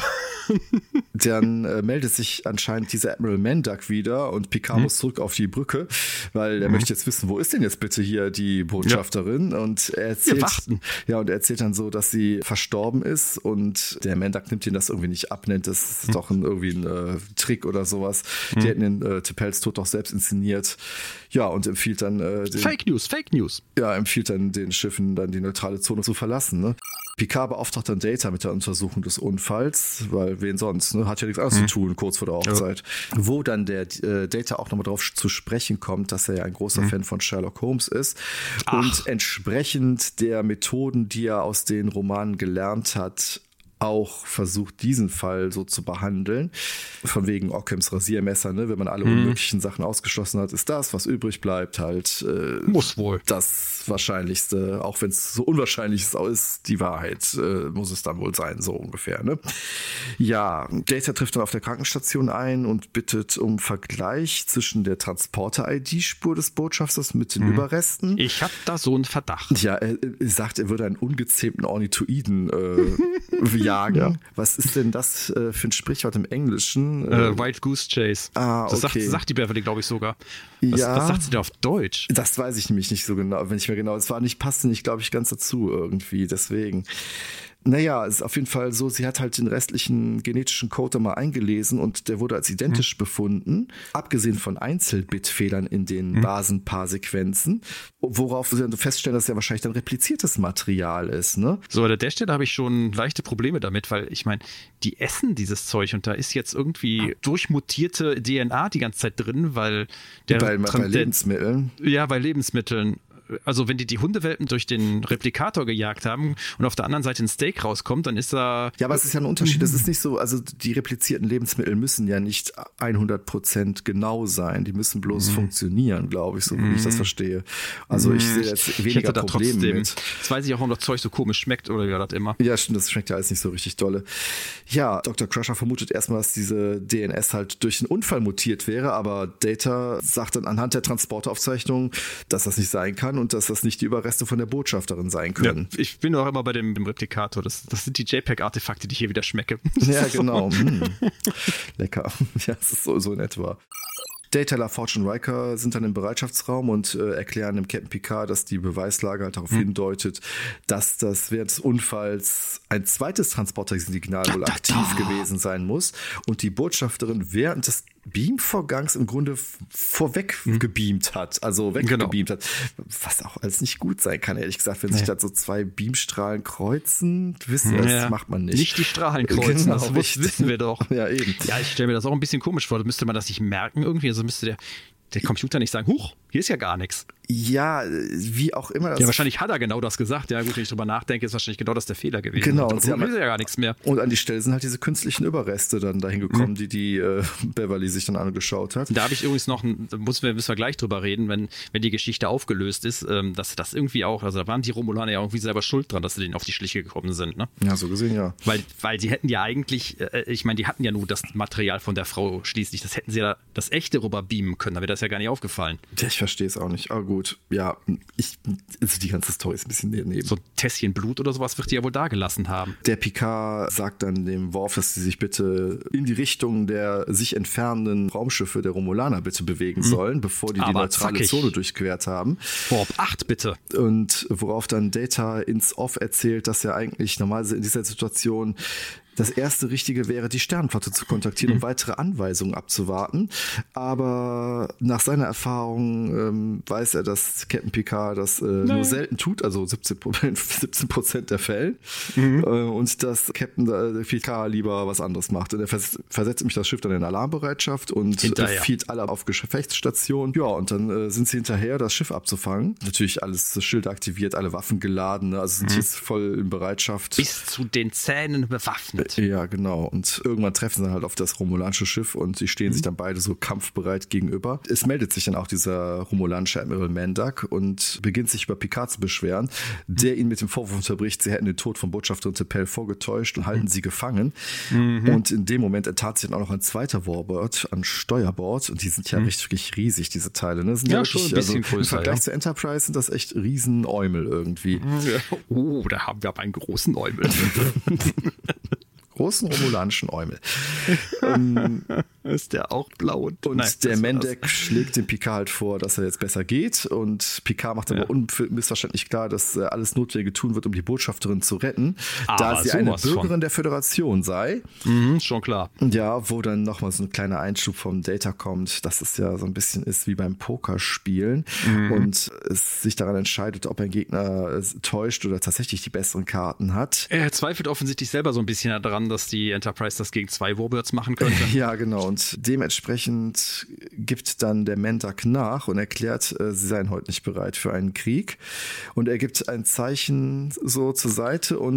Dann äh, meldet sich anscheinend dieser Admiral Mendak wieder und Picard mhm. muss zurück auf die Brücke, weil er mhm. möchte jetzt wissen, wo ist denn jetzt bitte hier die Botschafterin? Ja. Und er erzählt, wir warten. Ja, und er erzählt dann so, dass sie verstorben ist und der Mendak nimmt ihn das irgendwie nicht ab, nennt das mhm. doch ein, irgendwie ein äh, Trick oder sowas. Mhm. Die hätten den äh, T'Pels Tod doch selbst inszeniert. Ja, und empfiehlt dann äh, den, Fake News, Fake News. Ja, empfiehlt dann den Schiffen dann die neutrale Zone zu verlassen, ne? Picard beauftragt dann Data mit der Untersuchung des Unfalls, weil wen sonst, ne? Hat ja nichts anderes mhm. zu tun, kurz vor der Hochzeit. Ja. Wo dann der äh, Data auch nochmal drauf zu sprechen kommt, dass er ja ein großer mhm. Fan von Sherlock Holmes ist. Ach. Und entsprechend der Methoden, die er aus den Romanen gelernt hat, auch versucht, diesen Fall so zu behandeln. Von wegen Ockhams Rasiermesser, ne? Wenn man alle mhm. unmöglichen Sachen ausgeschlossen hat, ist das, was übrig bleibt, halt äh, muss wohl das Wahrscheinlichste, auch wenn es so unwahrscheinlich ist, die Wahrheit äh, muss es dann wohl sein, so ungefähr. Ne? Ja, Data trifft dann auf der Krankenstation ein und bittet um Vergleich zwischen der Transporter-I D-Spur des Botschafters mit den mhm. Überresten. Ich habe da so einen Verdacht. Ja, er, er sagt, er würde einen ungezähmten Ornithoiden äh, jagen. Ja. Was ist denn das äh, für ein Sprichwort im Englischen? Äh, Wild Goose Chase. Ah, okay. Das sagt, sagt die Beverly, glaube ich, sogar. Was, ja, was sagt sie da auf Deutsch? Das weiß ich nämlich nicht so genau, wenn ich mir genau, es war nicht, passte nicht, glaube ich, ganz dazu irgendwie, deswegen. Naja, es ist auf jeden Fall so, sie hat halt den restlichen genetischen Code mal eingelesen und der wurde als identisch hm. befunden, abgesehen von Einzelbitfehlern in den hm. Basenpaarsequenzen, worauf sie dann feststellen, dass es ja wahrscheinlich dann repliziertes Material ist, ne? So, an der Stelle habe ich schon leichte Probleme damit, weil ich meine, die essen dieses Zeug und da ist jetzt irgendwie durchmutierte D N A die ganze Zeit drin, weil der... Bei, bei Lebensmitteln? Ja, bei Lebensmitteln. Also wenn die die Hundewelpen durch den Replikator gejagt haben und auf der anderen Seite ein Steak rauskommt, dann ist da... Ja, aber es ist ja ein Unterschied. Das ist nicht so, also die replizierten Lebensmittel müssen ja nicht hundert Prozent genau sein. Die müssen bloß mm. funktionieren, glaube ich, so wie mm. ich das verstehe. Also mm. ich sehe jetzt weniger da Probleme trotzdem, mit. Jetzt weiß ich auch, warum das Zeug so komisch schmeckt oder wie das immer. Ja, stimmt, das schmeckt ja alles nicht so richtig dolle. Ja, Doktor Crusher vermutet erstmal, dass diese D N S halt durch einen Unfall mutiert wäre, aber Data sagt dann anhand der Transportaufzeichnung, dass das nicht sein kann und dass das nicht die Überreste von der Botschafterin sein können. Ja, ich bin auch immer bei dem, dem Replikator. Das, das sind die JPEG-Artefakte, die ich hier wieder schmecke. Ja, genau. Hm. Lecker. Ja, das ist so, so in etwa. Data, LaForge und Riker sind dann im Bereitschaftsraum und äh, erklären dem Captain Picard, dass die Beweislage halt darauf hm. hindeutet, dass das während des Unfalls ein zweites Transportersignal wohl aktiv da, da, da. gewesen sein muss und die Botschafterin während des Beamvorgangs im Grunde vorweg hm. gebeamt hat, also weggebeamt genau. hat, was auch alles nicht gut sein kann, ehrlich gesagt, wenn nee. sich da so zwei Beamstrahlen kreuzen, wissen wir, ja. das macht man nicht. Nicht die Strahlen kreuzen, genau, das richtig. wissen wir doch. Ja, eben. Ja, ich stelle mir das auch ein bisschen komisch vor, da müsste man das nicht merken irgendwie, also müsste der der Computer nicht sagen, huch, hier ist ja gar nichts. Ja, wie auch immer. Das ja, wahrscheinlich hat er genau das gesagt. Ja gut, wenn ich drüber nachdenke, ist wahrscheinlich genau das der Fehler gewesen. Genau. Und sie haben ja gar nichts mehr. Und an die Stelle sind halt diese künstlichen Überreste dann dahin gekommen, mhm. die die äh, Beverly sich dann angeschaut hat. Da habe ich übrigens noch, da müssen wir, müssen wir gleich drüber reden, wenn, wenn die Geschichte aufgelöst ist, ähm, dass das irgendwie auch, also da waren die Romulaner ja irgendwie selber schuld dran, dass sie denen auf die Schliche gekommen sind. Ne? Ja, so gesehen, ja. Weil, weil die hätten ja eigentlich, äh, ich meine, die hatten ja nur das Material von der Frau schließlich, das hätten sie ja das echte rüber beamen können, da wäre das ja gar nicht aufgefallen. Ja, ich verstehe es auch nicht, aber gut, ja, ich, also die ganze Story ist ein bisschen daneben. So ein Tässchen Blut oder sowas wird die ja wohl da gelassen haben. Der Picard sagt dann dem Worf, dass sie sich bitte in die Richtung der sich entfernenden Raumschiffe der Romulaner bitte bewegen hm. sollen, bevor die die neutrale zackig. Zone durchquert haben. Warp acht bitte. Und worauf dann Data ins Off erzählt, dass er eigentlich normalerweise in dieser Situation das erste Richtige wäre, die Sternenflotte zu kontaktieren, um mhm. weitere Anweisungen abzuwarten. Aber nach seiner Erfahrung ähm, weiß er, dass Captain Picard das äh, nur selten tut, also siebzehn Prozent der Fälle. Mhm. Äh, und dass Captain äh, Picard lieber was anderes macht. Und er vers- versetzt nämlich das Schiff dann in Alarmbereitschaft und äh, fiet alle auf Gefechtsstation. Ja, und dann äh, sind sie hinterher, das Schiff abzufangen. Natürlich alles das Schild aktiviert, alle Waffen geladen, also sind mhm. jetzt voll in Bereitschaft. Bis zu den Zähnen bewaffnet. Ja, genau. Und irgendwann treffen sie halt auf das romulanische Schiff und sie stehen mhm. sich dann beide so kampfbereit gegenüber. Es meldet sich dann auch dieser romulanische Admiral Mandak und beginnt sich über Picard zu beschweren, der ihn mit dem Vorwurf unterbricht, sie hätten den Tod von Botschafterin T'Pel vorgetäuscht und halten mhm. sie gefangen. Mhm. Und in dem Moment enttat sich dann auch noch ein zweiter Warbird an Steuerbord und die sind ja mhm. richtig riesig, diese Teile. Ne? Sind ja, ja wirklich, schon ein bisschen also, größer. Im Vergleich ja. zur Enterprise sind das echt riesen Eumel irgendwie. Ja. Oh, da haben wir aber einen großen Eumel. Großen romulanischen Eumel. ähm, ist der auch blau? Und, und Nein, der Mandak schlägt dem Picard halt vor, dass er jetzt besser geht. Und Picard macht aber ja. unmissverständlich klar, dass er alles Notwendige tun wird, um die Botschafterin zu retten, aber da sie eine Bürgerin von. der Föderation sei. Mhm, schon klar. Ja, wo dann nochmal so ein kleiner Einschub vom Data kommt, dass es ja so ein bisschen ist wie beim Pokerspielen mhm. und es sich daran entscheidet, ob ein Gegner täuscht oder tatsächlich die besseren Karten hat. Er zweifelt offensichtlich selber so ein bisschen daran, dass die Enterprise das gegen zwei Warbirds machen könnte. Ja, genau. Und dementsprechend gibt dann der Mandak nach und erklärt, sie seien heute nicht bereit für einen Krieg. Und er gibt ein Zeichen so zur Seite und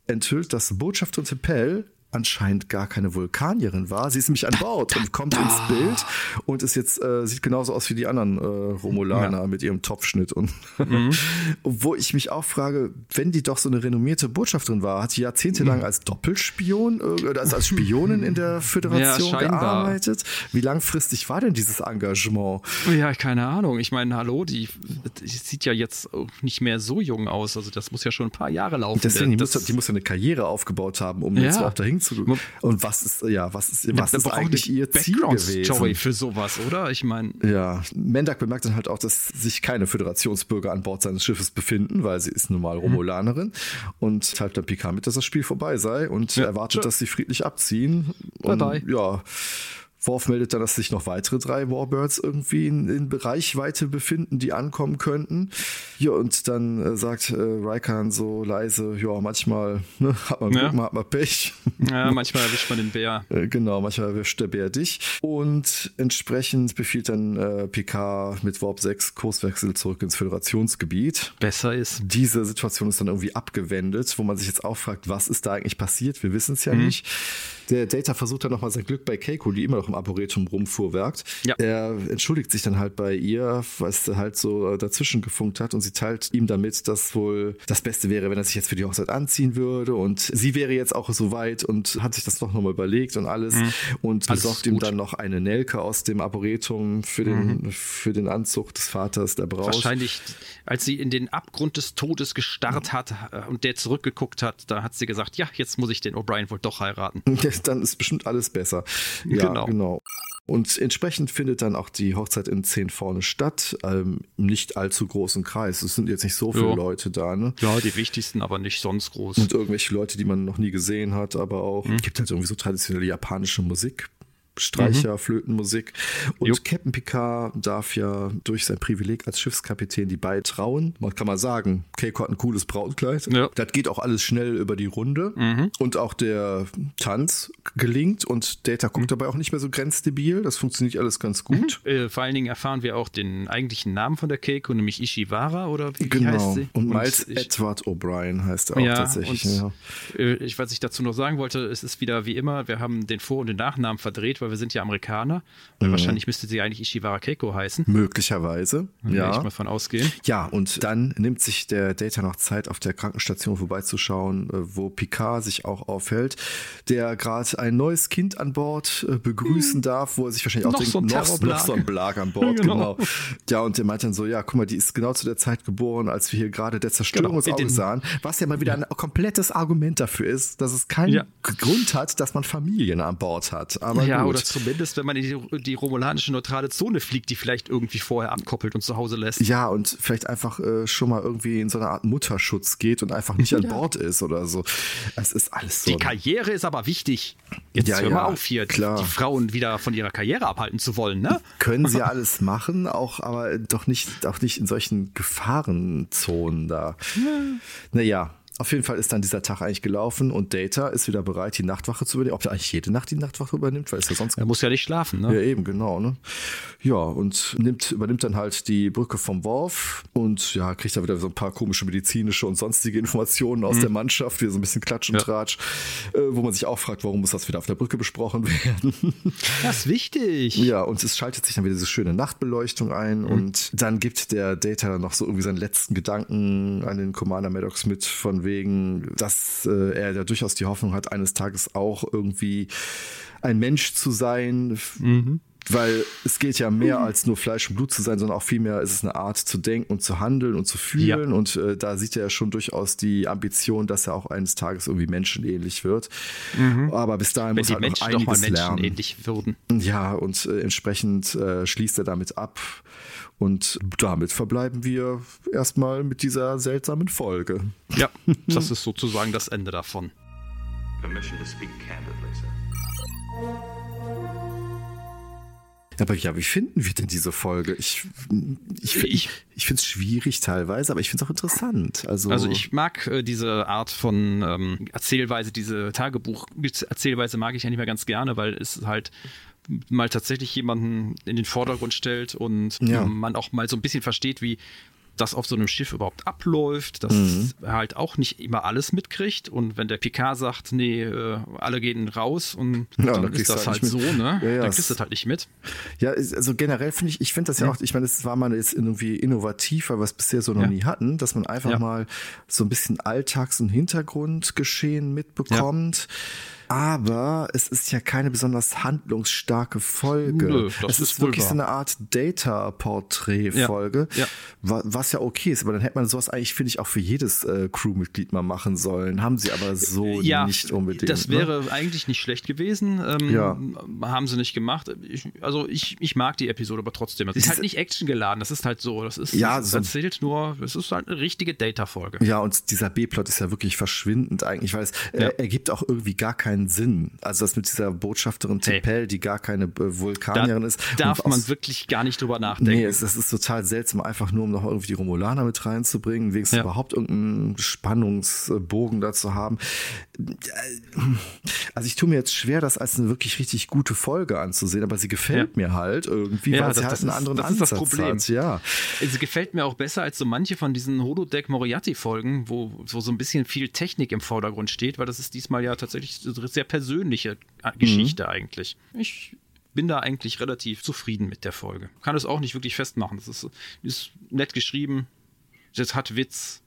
enthüllt, dass Botschafterin T'Pel anscheinend gar keine Vulkanierin war. Sie ist nämlich an Bord und kommt ins Bild und ist jetzt, äh, sieht genauso aus wie die anderen äh, Romulaner ja. mit ihrem Topfschnitt. Und mhm. wo ich mich auch frage, wenn die doch so eine renommierte Botschafterin war, hat sie jahrzehntelang mhm. als Doppelspion oder als, als Spionin in der Föderation ja, gearbeitet. Wie langfristig war denn dieses Engagement? Ja, keine Ahnung. Ich meine, hallo, die, die sieht ja jetzt nicht mehr so jung aus. Also das muss ja schon ein paar Jahre laufen. Deswegen, die, das, muss, die muss ja eine Karriere aufgebaut haben, um ja. jetzt auch dahin zu. Und was ist, ja, was ist, was ja, ist eigentlich ihr Ziel gewesen? Story für sowas, oder? Ich meine. Ja, Mendak bemerkt dann halt auch, dass sich keine Föderationsbürger an Bord seines Schiffes befinden, weil sie ist nun mal Romulanerin mhm. und teilt dann Picard mit, dass das Spiel vorbei sei und ja, erwartet, ja. dass sie friedlich abziehen. Und bye bye. ja. Worf meldet dann, dass sich noch weitere drei Warbirds irgendwie in, in Reichweite befinden, die ankommen könnten. Ja, und dann äh, sagt äh, Riker so leise, ja, manchmal ne, hat man Glück, ja. mal hat man Pech. Ja, manchmal erwischt man den Bär. Äh, genau, manchmal erwischt der Bär dich. Und entsprechend befiehlt dann äh, Picard mit Warp sechs Kurswechsel zurück ins Föderationsgebiet. Besser ist. Diese Situation ist dann irgendwie abgewendet, wo man sich jetzt auch fragt, was ist da eigentlich passiert? Wir wissen es ja mhm. nicht. Der Data versucht dann nochmal sein Glück bei Keiko, die immer noch im Arboretum rumfuhrwerkt. Ja. Er entschuldigt sich dann halt bei ihr, was er halt so dazwischen gefunkt hat und sie teilt ihm damit, dass wohl das Beste wäre, wenn er sich jetzt für die Hochzeit anziehen würde und sie wäre jetzt auch so weit und hat sich das doch nochmal überlegt und alles mhm. und alles besorgt ihm dann noch eine Nelke aus dem Arboretum für den, mhm. für den Anzug des Vaters der Braut. Wahrscheinlich, als sie in den Abgrund des Todes gestarrt hat und der zurückgeguckt hat, da hat sie gesagt, ja, jetzt muss ich den O'Brien wohl doch heiraten. Dann ist bestimmt alles besser. Ja, genau. genau. Und entsprechend findet dann auch die Hochzeit in zehn vorne statt, ähm, im nicht allzu großen Kreis. Es sind jetzt nicht so viele ja. Leute da, ne? Ja, die wichtigsten, aber nicht sonst groß. Und irgendwelche Leute, die man noch nie gesehen hat, aber auch, mhm. gibt halt irgendwie so traditionelle japanische Musik. Streicher, mhm. Flötenmusik. Und Jupp. Captain Picard darf ja durch sein Privileg als Schiffskapitän die beiden trauen. Man kann mal sagen, Keiko hat ein cooles Brautkleid. Ja. Das geht auch alles schnell über die Runde. Mhm. Und auch der Tanz gelingt und Data guckt mhm. dabei auch nicht mehr so grenzdebil. Das funktioniert alles ganz gut. Mhm. Äh, vor allen Dingen erfahren wir auch den eigentlichen Namen von der Keiko, nämlich Ishiwara oder wie, genau. wie heißt sie? Und Miles ich, Edward O'Brien heißt er auch ja, tatsächlich. Und, ja. äh, ich, was ich dazu noch sagen wollte, es ist wieder wie immer, wir haben den Vor- und den Nachnamen verdreht, weil wir sind ja Amerikaner. Weil mhm. wahrscheinlich müsste sie eigentlich Ishiwara Keiko heißen. Möglicherweise, ja. Will ich mal von ausgehen. Ja, und dann nimmt sich der Data noch Zeit, auf der Krankenstation vorbeizuschauen, wo Picard sich auch aufhält, der gerade ein neues Kind an Bord begrüßen darf, wo er sich wahrscheinlich auch noch denkt, so noch, noch so ein Blag an Bord. genau. genau. Ja, und der meint dann so, ja, guck mal, die ist genau zu der Zeit geboren, als wir hier gerade der Zerstörung ins Auge sahen, was ja mal wieder ein komplettes Argument dafür ist, dass es keinen ja. Grund hat, dass man Familien an Bord hat. Aber ja, gut. oder zumindest, wenn man in die, die romulanische neutrale Zone fliegt, die vielleicht irgendwie vorher abkoppelt und zu Hause lässt. Ja, und vielleicht einfach äh, schon mal irgendwie in so eine Art Mutterschutz geht und einfach nicht an ja. Bord ist oder so. Es ist alles so. Die Karriere ist aber wichtig. Jetzt ja, hör mal ja, auf hier, klar. die Frauen wieder von ihrer Karriere abhalten zu wollen, ne? Können sie ja alles machen, auch, aber doch nicht, auch nicht in solchen Gefahrenzonen da. Ja. Naja. Auf jeden Fall ist dann dieser Tag eigentlich gelaufen und Data ist wieder bereit, die Nachtwache zu übernehmen. Ob er eigentlich jede Nacht die Nachtwache übernimmt, weil es ja sonst... Er muss ja nicht schlafen, ne? Ja, eben, genau, ne? Ja, und nimmt, übernimmt dann halt die Brücke vom Worf und ja, kriegt da wieder so ein paar komische medizinische und sonstige Informationen aus mhm. der Mannschaft, wieder so ein bisschen Klatsch und ja. Tratsch, äh, wo man sich auch fragt, warum muss das wieder auf der Brücke besprochen werden? Das ist wichtig. Ja, und es schaltet sich dann wieder diese schöne Nachtbeleuchtung ein mhm. und dann gibt der Data noch so irgendwie seinen letzten Gedanken an den Commander Maddox mit, von wegen, dass äh, er da durchaus die Hoffnung hat, eines Tages auch irgendwie ein Mensch zu sein, mhm. weil es geht ja mehr mhm. als nur Fleisch und Blut zu sein, sondern auch vielmehr ist es eine Art zu denken und zu handeln und zu fühlen ja. und äh, da sieht er ja schon durchaus die Ambition, dass er auch eines Tages irgendwie menschenähnlich wird. Mhm. Aber bis dahin Wenn muss er halt noch Menschen einiges doch mal lernen. menschenähnlich würden. Ja, und äh, entsprechend äh, schließt er damit ab. Und damit verbleiben wir erstmal mit dieser seltsamen Folge. Ja, das ist sozusagen das Ende davon. Permission to speak candidly, sir. Aber ja, wie finden wir denn diese Folge? Ich, ich, ich, ich finde es schwierig teilweise, aber ich finde es auch interessant. Also, also ich mag äh, diese Art von ähm, Erzählweise, diese Tagebuch-Erzählweise mag ich ja nicht mehr ganz gerne, weil es halt mal tatsächlich jemanden in den Vordergrund stellt und ja. man auch mal so ein bisschen versteht, wie das auf so einem Schiff überhaupt abläuft, dass mhm. er halt auch nicht immer alles mitkriegt und wenn der Picard sagt, nee, äh, alle gehen raus und ja, dann dann ist das halt mit. so, ne? Ja, ja, dann kriegst du das halt nicht mit. Ja, also generell finde ich, ich finde das ja, ja auch, ich meine, das war mal jetzt irgendwie innovativ, weil wir es bisher so noch ja. nie hatten, dass man einfach ja. mal so ein bisschen Alltags- und Hintergrundgeschehen mitbekommt. Ja. Aber es ist ja keine besonders handlungsstarke Folge. Nö, es ist, ist wirklich so eine Art Data-Porträt-Folge, ja. Ja. was ja okay ist. Aber dann hätte man sowas eigentlich, finde ich, auch für jedes äh, Crewmitglied mal machen sollen. Haben sie aber so ja, nicht unbedingt. Das wäre ne? eigentlich nicht schlecht gewesen. Ähm, ja. Haben sie nicht gemacht. Ich, also ich, ich mag die Episode aber trotzdem. Es ist halt nicht actiongeladen. Das ist halt so. Das ist, ja, das so erzählt nur, es ist halt eine richtige Data-Folge. Ja, und dieser B-Plot ist ja wirklich verschwindend eigentlich, weil es ja. äh, ergibt auch irgendwie gar keinen Sinn. Also das mit dieser Botschafterin T'Pel, hey. die gar keine äh, Vulkanierin da ist. Darf man wirklich gar nicht drüber nachdenken. Nee, es, es ist total seltsam, einfach nur um noch irgendwie die Romulaner mit reinzubringen, wenigstens ja. überhaupt irgendeinen Spannungsbogen dazu haben. Also ich tue mir jetzt schwer, das als eine wirklich richtig gute Folge anzusehen, aber sie gefällt ja. mir halt irgendwie, ja, weil sie das, halt das einen ist, anderen das Ansatz ist das Problem. hat. Ja. Sie gefällt mir auch besser als so manche von diesen Holodeck Moriarty-Folgen, wo, wo so ein bisschen viel Technik im Vordergrund steht, weil das ist diesmal ja tatsächlich eine sehr persönliche Geschichte mhm. eigentlich. Ich bin da eigentlich relativ zufrieden mit der Folge. Kann es auch nicht wirklich festmachen. Das ist, ist nett geschrieben, das hat Witz.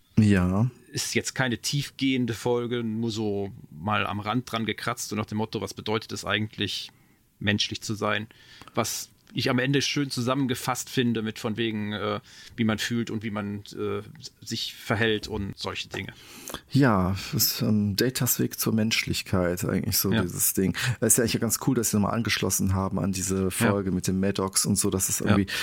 Ja. Ist jetzt keine tiefgehende Folge, nur so mal am Rand dran gekratzt und nach dem Motto, was bedeutet es eigentlich, menschlich zu sein? Was ich am Ende schön zusammengefasst finde mit von wegen, äh, wie man fühlt und wie man äh, sich verhält und solche Dinge. Ja, das ist ähm, Datas Weg zur Menschlichkeit eigentlich so ja. dieses Ding. Es ist ja eigentlich ganz cool, dass sie nochmal angeschlossen haben an diese Folge ja. mit den Maddox und so, dass es irgendwie ja.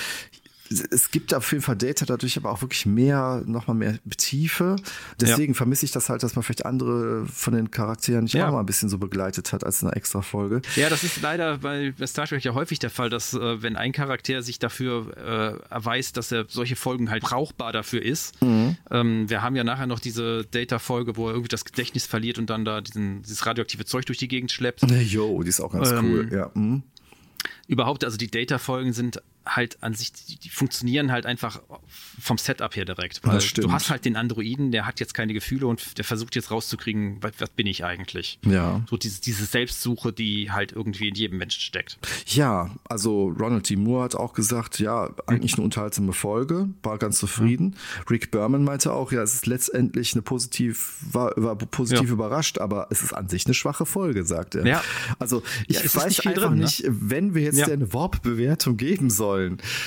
es gibt auf jeden Fall Data dadurch aber auch wirklich mehr, nochmal mehr Tiefe. Deswegen ja. vermisse ich das halt, dass man vielleicht andere von den Charakteren nicht ja. auch mal ein bisschen so begleitet hat als eine extra Folge. Ja, das ist leider bei Star Trek ja häufig der Fall, dass äh, wenn ein Charakter sich dafür äh, erweist, dass er solche Folgen halt brauchbar dafür ist. Mhm. Ähm, wir haben ja nachher noch diese Data-Folge, wo er irgendwie das Gedächtnis verliert und dann da diesen, dieses radioaktive Zeug durch die Gegend schleppt. Jo, die ist auch ganz ähm, cool, ja. Mhm. Überhaupt, also die Data-Folgen sind halt an sich, die, die funktionieren halt einfach vom Setup her direkt. Weil das stimmt. Du hast halt den Androiden, der hat jetzt keine Gefühle und der versucht jetzt rauszukriegen, was, was bin ich eigentlich? Ja. So diese, diese Selbstsuche, die halt irgendwie in jedem Menschen steckt. Ja, also Ronald D. Moore hat auch gesagt, ja, eigentlich eine unterhaltsame Folge, war ganz zufrieden. Mhm. Rick Berman meinte auch, ja, es ist letztendlich eine positiv, war, war positiv ja. überrascht, aber es ist an sich eine schwache Folge, sagt er. Ja. Also ich ja, weiß nicht einfach drin, nicht, ne? wenn wir jetzt ja. eine Warp-Bewertung geben sollen.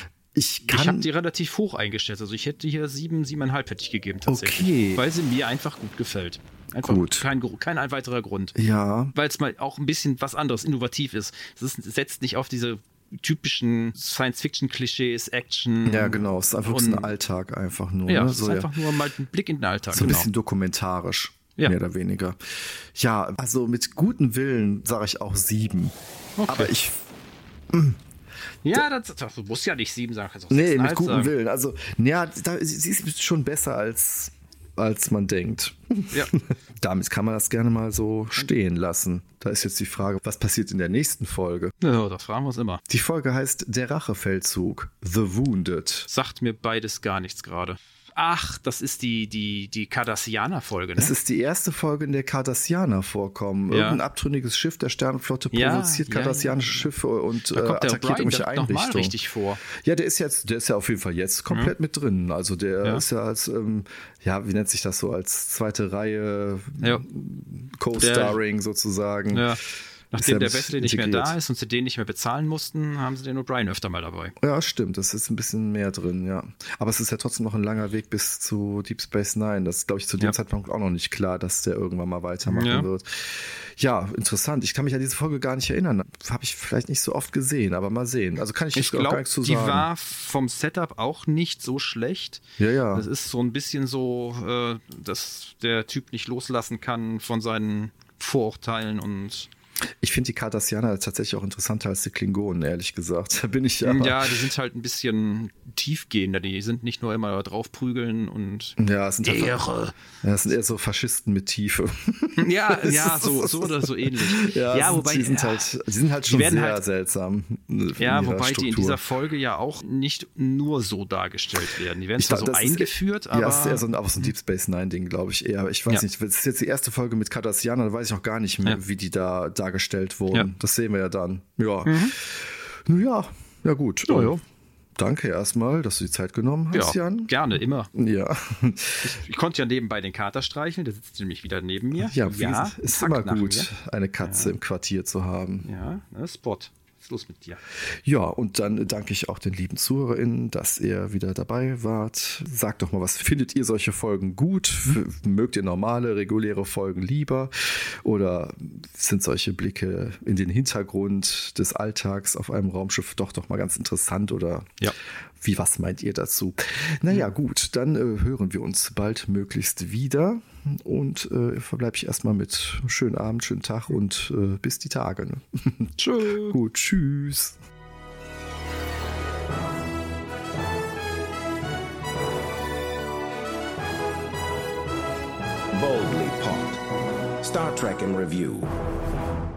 Ich, kann ich habe die relativ hoch eingestellt. Also ich hätte hier sieben, siebeneinhalb hätte ich gegeben tatsächlich. Okay. Weil sie mir einfach gut gefällt. Einfach gut. Kein, kein weiterer Grund. Ja. Weil es mal auch ein bisschen was anderes, innovativ ist. Es ist, setzt nicht auf diese typischen Science-Fiction-Klischees, Action. Ja, genau. Es ist einfach und, ein Alltag einfach nur. Ja, ne? es so, ist einfach ja. nur mal ein Blick in den Alltag. So ein genau. bisschen dokumentarisch. Ja. Mehr oder weniger. Ja, also mit gutem Willen sage ich auch sieben. Okay. Aber ich... Mh. Ja, das, das, du musst ja nicht sieben sagen. Kannst auch nee, mit halt gutem sagen. Willen. Also, ja, da, sie ist schon besser, als, als man denkt. Ja. Damit kann man das gerne mal so stehen lassen. Da ist jetzt die Frage, was passiert in der nächsten Folge? Ja, das fragen wir uns immer. Die Folge heißt Der Rachefeldzug, The Wounded. Sagt mir beides gar nichts gerade. Ach, das ist die, die, die Cardassianer-Folge, ne? Das ist die erste Folge, in der Cardassianer vorkommen. Ja. Irgendein abtrünniges Schiff der Sternenflotte ja, provoziert ja, cardassianische ja. Schiffe und da kommt äh, der attackiert irgendwelche Einrichtungen. richtig vor. Ja, der ist jetzt, der ist ja auf jeden Fall jetzt komplett mhm. mit drin. Also der ja. ist ja als, ähm, ja, wie nennt sich das so, als zweite Reihe ja. Co-Starring der, sozusagen. Ja. Nachdem ja der Wesley nicht integriert. mehr da ist und sie den nicht mehr bezahlen mussten, haben sie den O'Brien öfter mal dabei. Ja, stimmt. Das ist ein bisschen mehr drin, ja. Aber es ist ja trotzdem noch ein langer Weg bis zu Deep Space Nine. Das ist, glaube ich, zu dem ja. Zeitpunkt auch noch nicht klar, dass der irgendwann mal weitermachen ja. wird. Ja, interessant. Ich kann mich an diese Folge gar nicht erinnern. Habe ich vielleicht nicht so oft gesehen, aber mal sehen. Also kann ich, ich auch glaub, gar nichts zu sagen. sagen. Die war vom Setup auch nicht so schlecht. Ja, ja. Das ist so ein bisschen so, äh, dass der Typ nicht loslassen kann von seinen Vorurteilen und Ich finde die Cardassianer tatsächlich auch interessanter als die Klingonen, ehrlich gesagt. Da bin ich ja. Ja, die sind halt ein bisschen tiefgehender. Die sind nicht nur immer draufprügeln und. Ja, es sind, einfach, ja, das sind eher so Faschisten mit Tiefe. Ja, ja, so, so oder so ähnlich. Ja, ja sind, wobei. Die sind halt, die sind halt schon sehr halt, seltsam. Ja, wobei Struktur. die in dieser Folge ja auch nicht nur so dargestellt werden. Die werden zwar so eingeführt, ist, aber. Ja, es ist eher so ein, aber so ein Deep Space Nine-Ding, glaube ich. Eher. Ich weiß ja. nicht, das ist jetzt die erste Folge mit Cardassianern, da weiß ich auch gar nicht mehr, ja. wie die da dargestellt wurden. Ja. Das sehen wir ja dann. Ja. Mhm. Nun ja, ja gut. Ja, ja. Danke erstmal, dass du die Zeit genommen hast, ja, Jan. Gerne, immer. Ja. Ich, ich konnte ja nebenbei den Kater streicheln, der sitzt nämlich wieder neben mir. Ja, ja ist immer gut, eine Katze ja. im Quartier zu haben. Ja, ne, Spot. Was ist los mit dir? Ja, und dann danke ich auch den lieben ZuhörerInnen, dass ihr wieder dabei wart. Sagt doch mal, was findet ihr solche Folgen gut? Hm. Mögt ihr normale, reguläre Folgen lieber? Oder sind solche Blicke in den Hintergrund des Alltags auf einem Raumschiff doch doch mal ganz interessant? Oder ja. wie, was meint ihr dazu? Naja, gut, dann äh, hören wir uns bald möglichst wieder. Und äh, verbleibe ich erstmal mit schönen Abend, schönen Tag und äh, bis die Tage. Ne? Tschö. Gut, tschüss. Boldly Pod. Star Trek in Review.